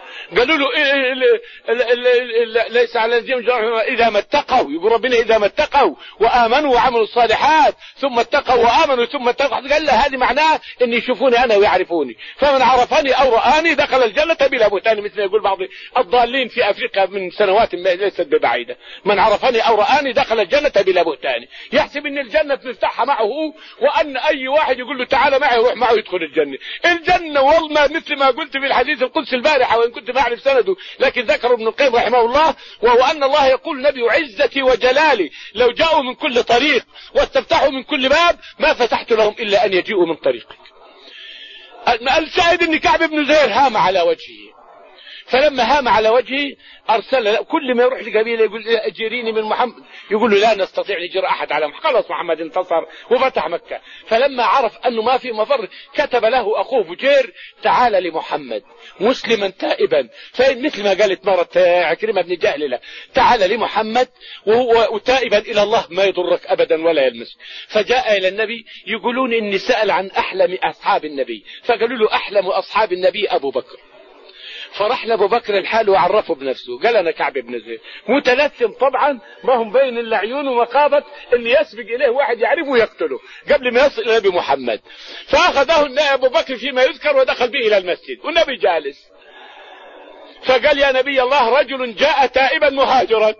قالوا له إيه ليس على الذين إذا ما اتقوا، يقول ربنا إذا ما اتقوا وآمنوا وعملوا الصالحات ثم اتقوا وآمنوا ثم اتقوا. قال له هذه معناه إن يشوفوني أنا ويعرفوني، فمن عرفني أو رآني دخل الجنة بلا بهتان، مثل يقول بعض الضالين في أفريقيا من سنوات ليست ببعيدة، من عرفني أو رآني دخل الجنة بلا بهتان، يحسب إن الجنة مفتاحها معه هو، وأن أي واحد يقول له تعال معي يروح معه يدخل الجنة. الجنة والله مثل ما قلت في الحديث القدسي البارحة وإن كنت ما أعرف سنده، لكن ذكر ابن القيم رحمه الله، وهو أن الله يقول نبي عزتي وجلالي لو جاءوا من كل طريق واستفتحوا من كل باب ما فتحت لهم إلا أن يجيئوا من طريقك. الشاهد أن كعب بن زهير هام على وجهه، فلما هام على وجهه أرسل كل ما يروح لقبيلة يقول أجيريني من محمد، يقول له لا نستطيع نجر أحد على محمد، خلاص محمد انتصر وفتح مكة. فلما عرف أنه ما في مفر كتب له أخوه فجير تعال لمحمد مسلما تائبا، فمثل ما قالت مرة عكرمة بن جهل له تعال لمحمد وهو تائبا إلى الله ما يضرك أبدا ولا يلمس. فجاء إلى النبي يقولون إني سأل عن أحلم أصحاب النبي، فقالوا له أحلم أصحاب النبي أبو بكر. فرح لأبو بكر الحال وعرفه بنفسه، قال أنا كعب بن زهير، متلثم طبعا ما هم بين العيون ومخافة أن يسبق إليه واحد يعرفه ويقتله قبل ما يصل إلى نبي محمد. فأخذه أبو بكر فيما يذكر ودخل به إلى المسجد والنبي جالس، فقال يا نبي الله رجل جاء تائبا مهاجرا،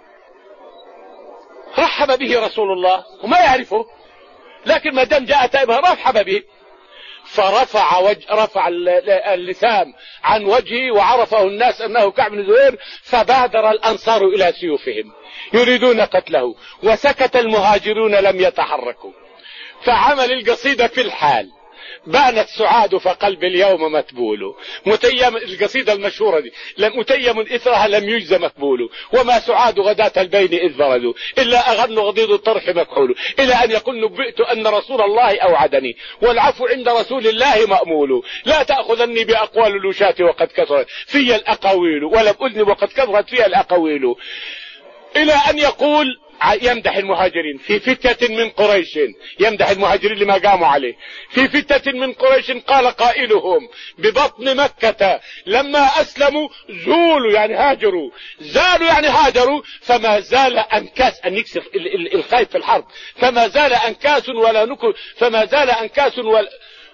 رحب به رسول الله وما يعرفه، لكن ما دام جاء تائبا رحب به. فرفع وجه رفع اللسان عن وجهه وعرفه الناس أنه كعب بن زهير، فبادر الأنصار إلى سيوفهم يريدون قتله، وسكت المهاجرون لم يتحركوا. فعمل القصيدة في الحال بانت سعاد فقلب اليوم متبول، متيم القصيدة المشهورة دي متيم إثرها لم يجز مقبول، وما سعاد غداة البين إذ بردوا إلا أغن غضيض الطرح مكحول، إلى أن يقول نبئت أن رسول الله أوعدني والعفو عند رسول الله مأمول، لا تأخذني بأقوال الوشاة وقد كثرت في الأقاويل ولم أذن وقد كثرت في الأقاويل، إلى أن يقول يمدح المهاجرين في فتة من قريش، يمدح المهاجرين لما قاموا عليه في فتة من قريش، قال قائلهم ببطن مكة لما أسلموا زولوا يعني هاجروا، زالوا يعني هاجروا، فما زال أنكاس أن يكسر الخايف في الحرب، فما زال أنكاس ولا نكر، فما زال أنكاس ولا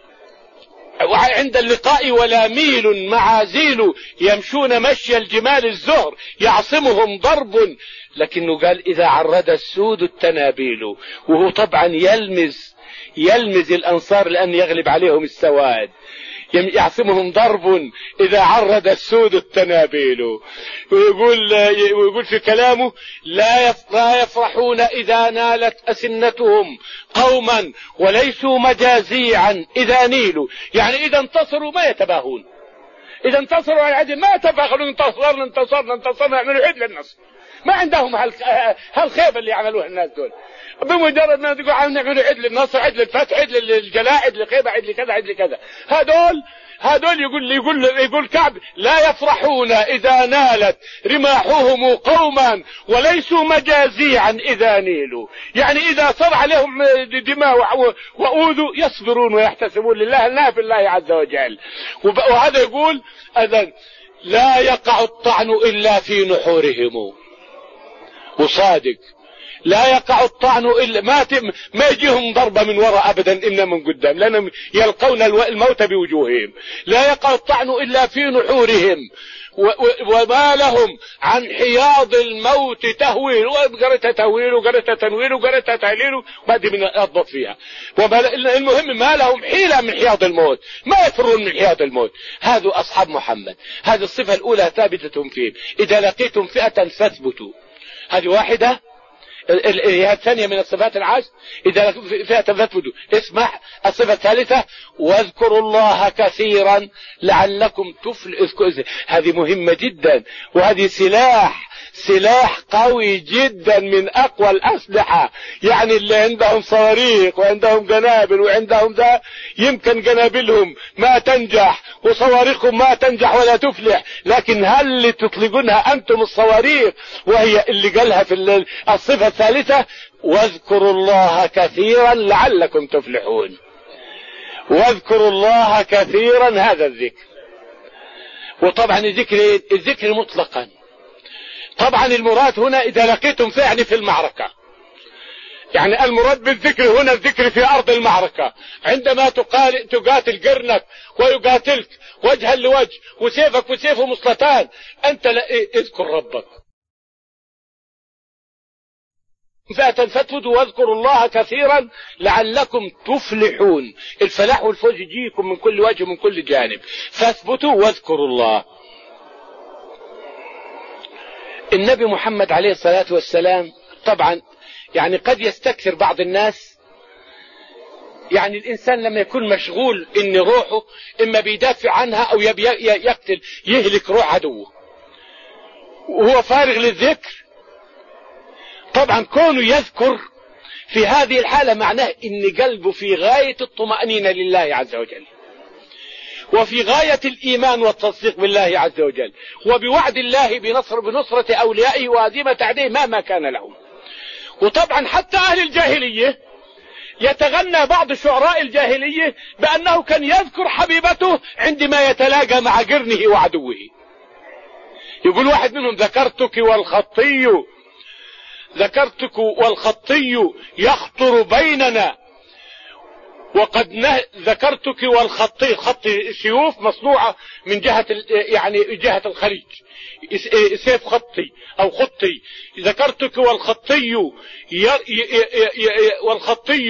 وعند اللقاء ولا ميل معازيل يمشون مشي الجمال الزهر يعصمهم ضرب، لكنه قال إذا عرد السود التنابيل، وهو طبعا يلمز يلمز الأنصار لأن يغلب عليهم السواد، يعصمهم ضرب إذا عرد السود التنابيل. ويقول, ويقول في كلامه لا يفرحون إذا نالت أسنتهم قوما وليسوا مجازيعا إذا نيلوا، يعني إذا انتصروا ما يتباهون، إذا انتصروا على العدل ما يتفاخرون انتصرنا انتصرنا انتصرنا يعملوا عيد للنصر، ما عندهم هالخيبة اللي يعملوها الناس دول، بمجرد ما تقول عم نعمل عيد للنصر عيد للفتح عيد للجلاء عيد للخيبة عيد لكذا عيد لكذا، هذول هذول يقول يقول يقول كعب لا يفرحون إذا نالت رماحهم قوما وليسوا مجازيعا إذا نيلوا، يعني إذا صار عليهم دماء وأوذوا يصبرون ويحتسبون لله لا في الله عز وجل. وهذا يقول أذن لا يقع الطعن إلا في نحورهم، وصادق لا يقع الطعن إلا ما تم ما يجيهم ضربة من وراء أبدا إلا من قدام، لأنهم يلقون الموت بوجوههم، لا يقع الطعن إلا في نحورهم وما لهم عن حياض الموت تهويل، وقرأتها تهويل وقرأتها تنويل وقرأتها تهليل وبعد من أضبط فيها. المهم ما لهم حيلة من حياض الموت، ما يفرون من حياض الموت. هذا أصحاب محمد، هذه الصفة الأولى ثابتة فيهم، إذا لقيتم فئة فاثبتوا، هذه واحدة. الثانية من الصفات العشر إذا فئة فاثبتوا. اسمع الصفة الثالثة واذكروا الله كثيرا لعلكم تفلحون، هذه مهمة جدا، وهذه سلاح سلاح قوي جدا من أقوى الأسلحة، يعني اللي عندهم صواريخ وعندهم قنابل وعندهم ذا يمكن قنابلهم ما تنجح وصواريخهم ما تنجح ولا تفلح، لكن هل اللي تطلقونها أنتم الصواريخ؟ وهي اللي قالها في الصفة الثالثة واذكروا الله كثيرا لعلكم تفلحون، واذكروا الله كثيرا هذا الذكر. وطبعا الذكر الذكر مطلقا. طبعا المراد هنا إذا لقيتم فيه في المعركة، يعني المراد بالذكر هنا الذكر في أرض المعركة، عندما تقال تقاتل قرنك ويقاتلك وجها لوجه وسيفك وسيفه مصلتان، أنت لا اذكر ربك. فأتنفتدوا واذكروا الله كثيرا لعلكم تفلحون. الفلاح والفوز يجيكم من كل وجه ومن كل جانب، فاثبتوا واذكروا الله. النبي محمد عليه الصلاة والسلام طبعا يعني قد يستكثر بعض الناس، يعني الإنسان لما يكون مشغول إن روحه إما بيدافع عنها أو يبي يقتل يهلك روح عدوه وهو فارغ للذكر، طبعا كونه يذكر في هذه الحالة معناه إن قلبه في غاية الطمأنينة لله عز وجل، وفي غاية الإيمان والتصديق بالله عز وجل، وبوعد الله بنصر بنصرة أوليائه وهزيمة أعدائه مهما كان لهم. وطبعا حتى أهل الجاهلية يتغنى بعض شعراء الجاهلية بأنه كان يذكر حبيبته عندما يتلاقى مع قرنه وعدوه. يقول واحد منهم: ذكرتك والخطي ذكرتك والخطي يخطر بيننا، وقد نه... ذكرتك والخطي، خط سيوف مصنوعة من جهة يعني جهة الخليج، سيف خطي أو خطي. ذكرتك والخطي ي... ي... ي... ي... والخطي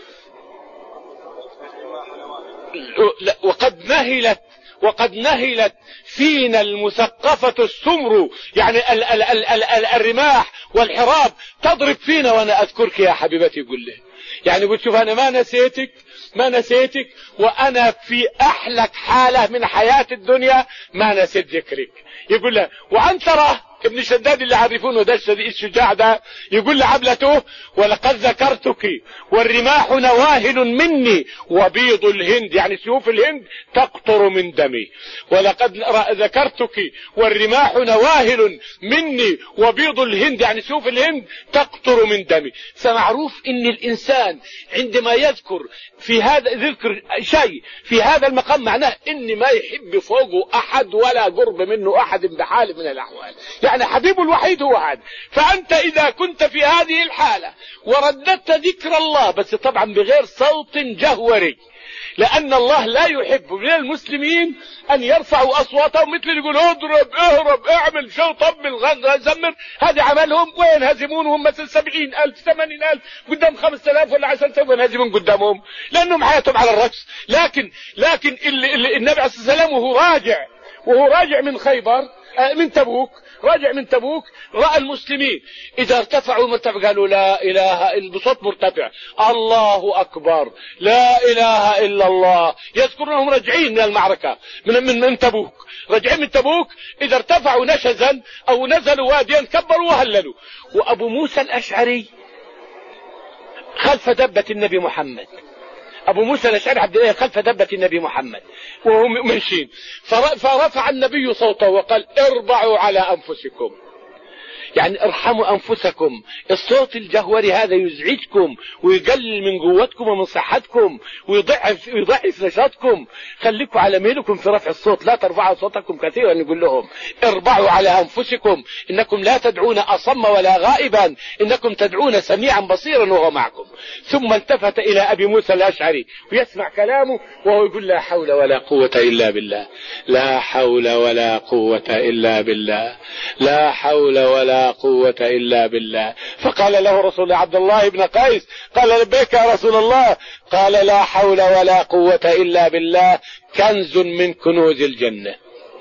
وقد نهلت وقد نهلت فينا المثقفة السمر، يعني ال... ال... ال... ال... الرماح والحراب تضرب فينا وأنا أذكرك يا حبيبتي. يقول له يعني قلت شوف أنا ما نسيتك ما نسيتك وأنا في أحلك حالة من حياة الدنيا ما نسيت ذكرك. يقول له وعنترة ابن شداد اللي عارفونه ده الشجاع ده يقول لعبلته: ولقد ذكرتك والرماح نواهل مني وبيض الهند، يعني سيوف الهند تقطر من دمي. ولقد ذكرتك والرماح نواهل مني وبيض الهند، يعني سيوف الهند تقطر من دمي. فمعروف ان الانسان عندما يذكر في هذا ذكر شيء في هذا المقام معناه ان ما يحب فوقه احد ولا قرب منه احد بحال من الاحوال، يعني حبيبه الوحيد هو هذا. فأنت إذا كنت في هذه الحالة ورددت ذكر الله، بس طبعا بغير صوت جهوري، لأن الله لا يحب من المسلمين أن يرفعوا أصواتهم مثل يقول اضرب اهرب اعمل شو طبل زمر، هذه عملهم وينهزمون وهم مثل سبعين ألف ثمانين ألف قدام خمسة آلاف ولا عشرة آلاف وينهزمون قدامهم لأنهم حياتهم على الرقص. لكن لكن اللي اللي النبي عليه الصلاة والسلام وهو راجع وهو راجع من خيبر من تبوك راجع من تبوك رأى المسلمين إذا ارتفعوا مرتفع قالوا لا إله بصوت مرتفع الله أكبر لا إله إلا الله، يذكرونهم راجعين من المعركة من من من تبوك، راجعين من تبوك إذا ارتفعوا نشزا أو نزلوا واديا كبروا وهللوا. وأبو موسى الأشعري خلف دبة النبي محمد، أبو موسى الأشعري عبد الله خلف دبة النبي محمد وهم ماشيين، فرفع النبي صوته وقال اربعوا على أنفسكم، يعني ارحموا أنفسكم. الصوت الجهوري هذا يزعجكم ويقلل من قوتكم ومن صحتكم ويضعف ويضعف نشاطكم. خليكم على ميلكم في رفع الصوت، لا ترفعوا صوتكم كثيرا. يقول لهم اربعوا على أنفسكم إنكم لا تدعون أصم ولا غائبا، إنكم تدعون سميعا بصيرا وهو معكم. ثم التفت إلى أبي موسى الأشعري ويسمع كلامه وهو يقول لا حول ولا قوة إلا بالله، لا حول ولا قوة إلا بالله، لا حول ولا قوة إلا بالله. فقال له رسول الله عبد الله بن قيس قال لبيك يا رسول الله، قال لا حول ولا قوة إلا بالله كنز من كنوز الجنة.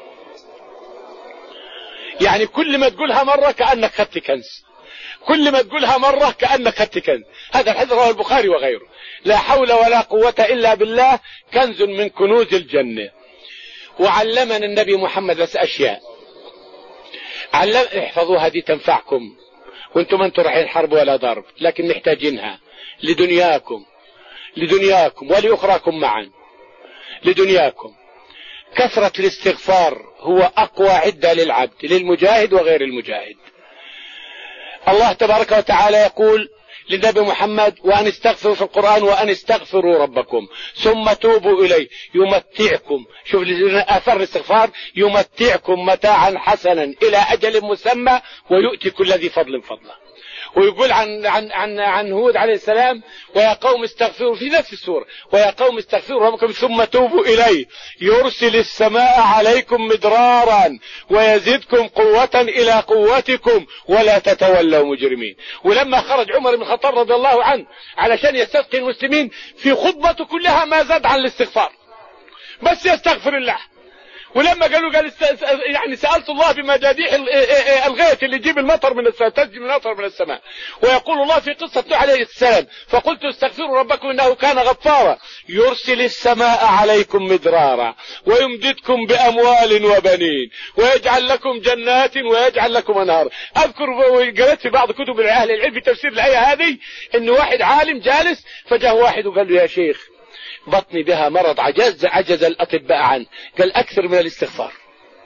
يعني كل ما تقولها مرة كأنك خدت كنز، كل ما تقولها مرة كأنك خدت كنز. هذا الحديث رواه البخاري وغيره. لا حول ولا قوة إلا بالله كنز من كنوز الجنة. وعلمنا النبي محمد بس أشياء علم احفظوها دي تنفعكم وانتم ما انتم رايحين حرب ولا ضرب، لكن محتاجينها لدنياكم لدنياكم ولأخراكم معا. لدنياكم كثرة الاستغفار هو أقوى عدة للعبد، للمجاهد وغير المجاهد. الله تبارك وتعالى يقول للنبي محمد وأن استغفروا في القرآن وأن استغفروا ربكم ثم توبوا إليه يمتعكم، شوف آثار الاستغفار، يمتعكم متاعا حسنا إلى أجل مسمى ويؤتي كل ذي فضل فضله. ويقول عن عن عن عن هود عليه السلام ويا قوم استغفروا في نفس السورة ويا قوم استغفروا ربكم ثم توبوا إليه يرسل السماء عليكم مدرارا ويزدكم قوة إلى قوتكم ولا تتولوا مجرمين. ولما خرج عمر بن الخطاب رضي الله عنه علشان يستسقي المسلمين في خطبته كلها ما زاد عن الاستغفار، بس يستغفر الله. ولما قالوا قال يعني سألت الله بمجاديح الغيث اللي يجيب المطر من السماء، تجيب المطر من السماء، ويقول الله في قصة نوح عليه السلام فقلت استغفروا ربكم إنه كان غفارا يرسل السماء عليكم مدرارا ويمددكم بأموال وبنين ويجعل لكم جنات ويجعل لكم أنهار. أذكر قرأت في بعض كتب أهل العلم في تفسير الآية هذه إن واحد عالم جالس فجاه واحد وقال له يا شيخ بطني بها مرض عجز عجز الأطباء عنه، قال أكثر من الاستغفار.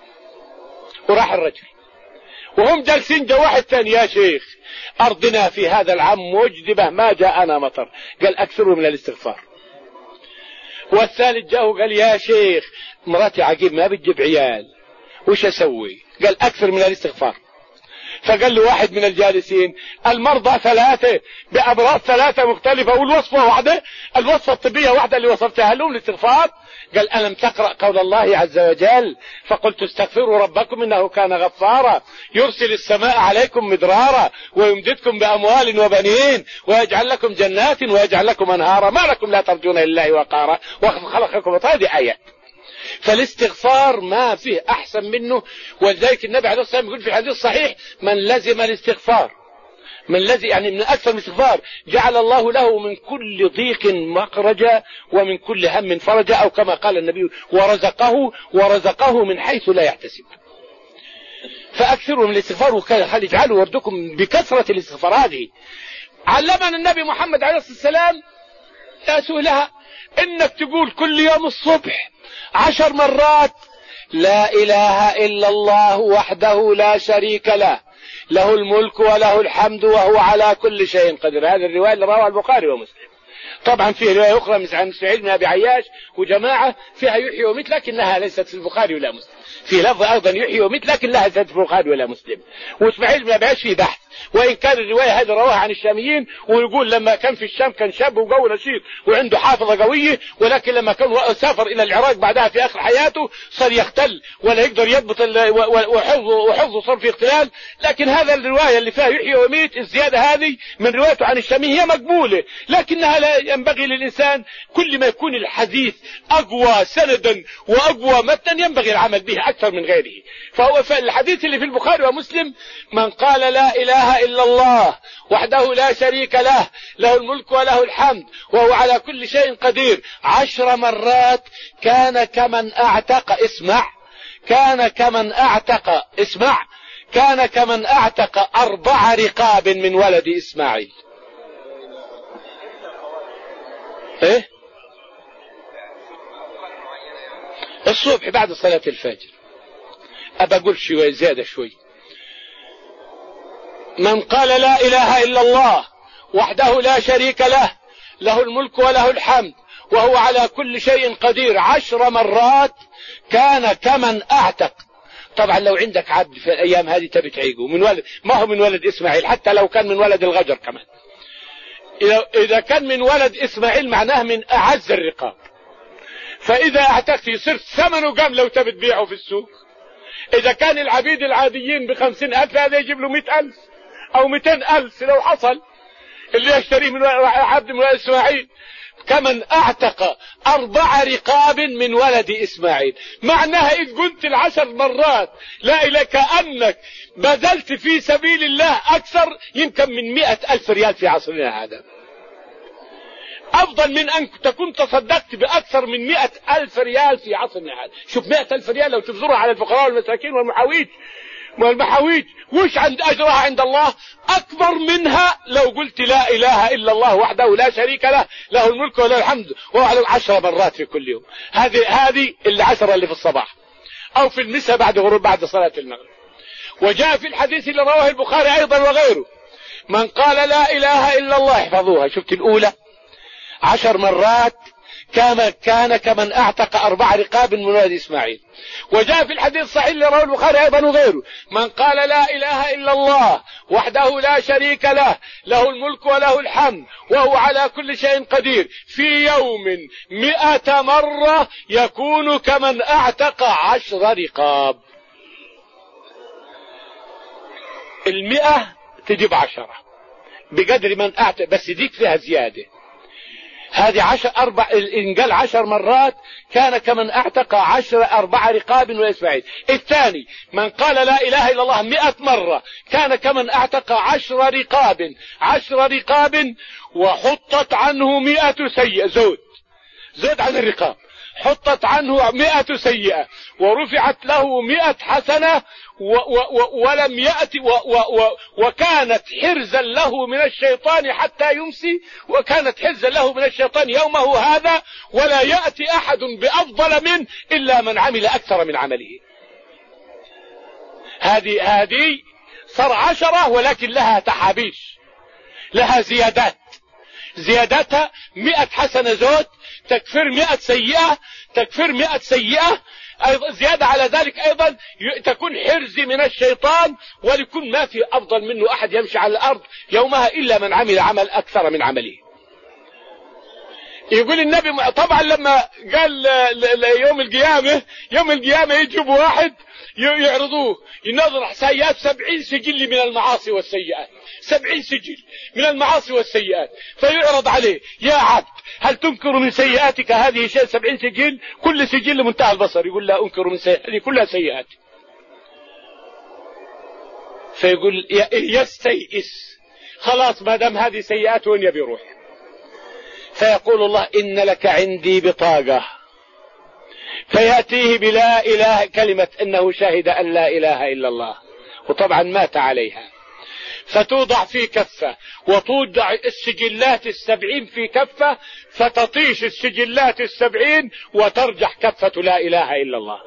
وراح الرجل وهم جالسين جا واحد ثاني يا شيخ أرضنا في هذا العام مجدبة ما جاءنا مطر، قال أكثر من الاستغفار. والثالث جاءه قال يا شيخ مراتي عقيم ما بتجيب عيال وش أسوي، قال أكثر من الاستغفار. فقال له واحد من الجالسين المرضى ثلاثة بأمراض ثلاثة مختلفة والوصفة واحدة، الوصفة الطبية واحدة اللي وصفتها لهم الاستغفار. قال ألم تقرأ قول الله عز وجل فقلت استغفروا ربكم إنه كان غفارا يرسل السماء عليكم مدرارا ويمددكم بأموال وبنين ويجعل لكم جنات ويجعل لكم أنهارا ما لكم لا ترجون لله وقارا وخلقكم وطايا آيات. فالاستغفار ما فيه أحسن منه. ولذلك النبي عليه الصلاة والسلام يقول في الحديث الصحيح من لزم الاستغفار من الذي يعني من أكثر من الاستغفار جعل الله له من كل ضيق مخرجا ومن كل هم فرجا، أو كما قال النبي ورزقه ورزقه من حيث لا يحتسب. فأكثروا من الاستغفار وخلي اجعلوا وردكم بكثرة الاستغفار. هذه علمنا النبي محمد عليه الصلاة والسلام لا سهلها إنك تقول كل يوم الصبح عشر مرات لا إله إلا الله وحده لا شريك له له الملك وله الحمد وهو على كل شيء قدير. هذه الرواية اللي رواه البخاري ومسلم. طبعا في رواية أخرى عن سعيد بن أبي عياش وجماعة فيها يحيي ويميت لكنها ليست في البخاري ولا مسلم. في لفظ أيضا يحيي ويميت لكنها ليست في البخاري ولا مسلم. واسماعيل بن أبي عياش في بحث، وإن كان الرواية هذه رواها عن الشاميين ويقول لما كان في الشام كان شاب وقوي نشيط وعنده حافظة قوية، ولكن لما كان سافر إلى العراق بعدها في آخر حياته صار يختل ولا يقدر يضبط وحفظه وحفظه صار في اختلال. لكن هذا الرواية اللي فيها يحيي ويميت الزيادة هذه من روايته عن الشامي هي مقبولة، لكنها لا ينبغي للإنسان كل ما يكون الحديث أقوى سندا وأقوى متنا ينبغي العمل به أكثر من غيره. فهو الحديث اللي في البخاري ومسلم من قال لا إله إلا الله وحده لا شريك له له الملك وله الحمد وهو على كل شيء قدير عشر مرات كان كمن أعتق اسمع كان كمن أعتق اسمع كان كمن أعتق أربع رقاب من ولد إسماعيل. إيه؟ الصبح بعد صلاة الفجر. أبى أقول شوي زيادة شوي. من قال لا إله إلا الله وحده لا شريك له له الملك وله الحمد وهو على كل شيء قدير عشر مرات كان كمن أعتق. طبعا لو عندك عبد في الأيام هذه تبي تعيقه من ولد ما هو من ولد إسماعيل، حتى لو كان من ولد الغجر كمان، إذا كان من ولد إسماعيل معناه من أعز الرقاب. فإذا اعتقت يصير ثمنه قام لو تبي تبيعه في السوق. إذا كان العبيد العاديين بخمسين ألف هذا يجيب له مئة ألف أو مئتين ألف لو حصل اللي يشتريه من عبد من ولد إسماعيل. كمن أعتق أربع رقاب من ولد إسماعيل، معناها إذ قلت العشر مرات لا إله كأنك بذلت في سبيل الله أكثر يمكن من مئة ألف ريال في عصرنا هذا، أفضل من أن تكون تصدقت بأكثر من مئة ألف ريال في عصرنا هذا. شوف مئة ألف ريال لو تبذرها على الفقراء والمساكين والمحاويج والمحاويج وش عند أجرها عند الله أكبر منها لو قلت لا إله إلا الله وحده لا شريك له له الملك وله الحمد وهو على عشر مرات في كل يوم. هذه هذه العشرة اللي في الصباح أو في المساء بعد غروب بعد صلاة المغرب. وجاء في الحديث اللي رواه البخاري أيضا وغيره من قال لا إله إلا الله، احفظوها، شفت الأولى عشر مرات كان كان كمن اعتق اربع رقاب من ولد اسماعيل. وجاء في الحديث الصحيح اللي رواه البخاري ايضا وغيره: من قال لا اله الا الله وحده لا شريك له، له الملك وله الحمد وهو على كل شيء قدير، في يوم مئة مرة يكون كمن اعتق عشر رقاب. المئة تجيب عشرة بقدر من اعتق، بس ديك فيها زيادة. هذه عشر أربع إن قال عشر مرات كان كمن اعتق عشر أربع رقاب من إسماعيل. الثاني: من قال لا إله إلا الله مئة مرة كان كمن اعتق عشر رقاب عشر رقاب وحطت عنه مئة سيئة. زود زود عن الرقاب، حطت عنه مئة سيئة ورفعت له مئة حسنة، و و و ولم يأتي و و و وكانت حرزا له من الشيطان حتى يمسي، وكانت حرزا له من الشيطان يومه هذا، ولا يأتي أحد بأفضل منه إلا من عمل أكثر من عمله. هذه هذه صار عشرة، ولكن لها تحابيش، لها زيادات. زيادتها مئة حسنة زود تكفر مئة سيئة، تكفر مئة سيئة. زيادة على ذلك أيضا تكون حرز من الشيطان، وليكون ما في أفضل منه أحد يمشي على الأرض يومها إلا من عمل عمل أكثر من عمله. يقول النبي طبعا لما قال يوم القيامة، يوم القيامة يجيب واحد يعرضوه ينظر سيئات سبعين سجل من المعاصي والسيئات، سبعين سجل من المعاصي والسيئات، فيعرض عليه: يا عبد هل تنكر من سيئاتك هذه شيء؟ سبعين سجل، كل سجل منتهى البصر. يقول: لا أنكر من سيئاتي، هذه كلها سيئات. فيقول يستيئس، خلاص ما دام هذه سيئات وين يبي يروح؟ فيقول الله: إن لك عندي بطاقة. فيأتيه بلا إله، كلمة أنه شهد أن لا إله إلا الله، وطبعا مات عليها، فتوضع في كفة، وتوضع السجلات السبعين في كفة، فتطيش السجلات السبعين وترجح كفة لا إله إلا الله.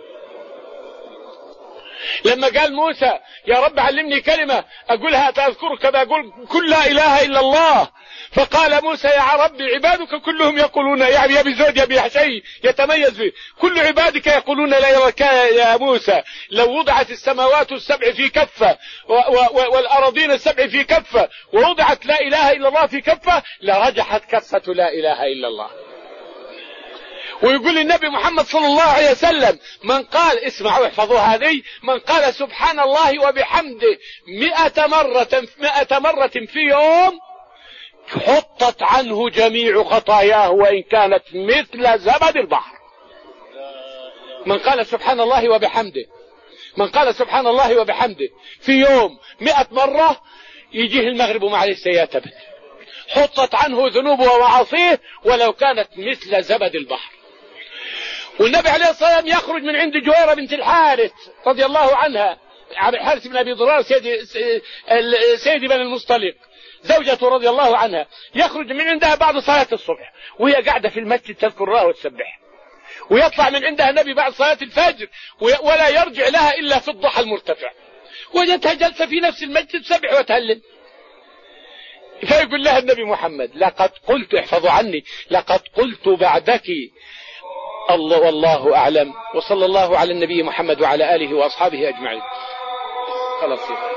لما قال موسى: يا رب علمني كلمة أقولها تذكرك بقول كل لا إله إلا الله، فقال موسى: يا رب عبادك كلهم يقولون، يعني يبي زود يبي شيء يتميز به، كل عبادك يقولون لا يرك يا موسى. لو وضعت السماوات السبع في كفة والأراضين السبع في كفة ووضعت لا إله إلا الله في كفة لرجحت كفة لا إله إلا الله. ويقول النبي محمد صلى الله عليه وسلم: من قال، اسمعوا احفظوا هذه، من قال سبحان الله وبحمده مئة مرة مئة مرة في يوم حطت عنه جميع خطاياه وإن كانت مثل زبد البحر. من قال سبحان الله وبحمده، من قال سبحان الله وبحمده في يوم مئة مرة يجيه المغرب وما عليه سيئات أبدا، حطت عنه ذنوبه ومعاصيه ولو كانت مثل زبد البحر. والنبي عليه الصلاة والسلام يخرج من عند جويرة بنت الحارث رضي الله عنها، عبد الحارث بن أبي ضرار سيد سيد بن المصطلق، زوجته رضي الله عنها، يخرج من عندها بعد صلاة الصبح وهي قاعدة في المسجد تذكر الله وتسبح، ويطلع من عندها النبي بعد صلاة الفجر ولا يرجع لها إلا في الضحى المرتفع، وجدتها جلسة في نفس المسجد تسبح وتهلل. فيقول لها النبي محمد: لقد قلت، احفظوا عني، لقد قلت بعدك الله والله أعلم. وصلى الله على النبي محمد وعلى آله وأصحابه أجمعين. خلاص.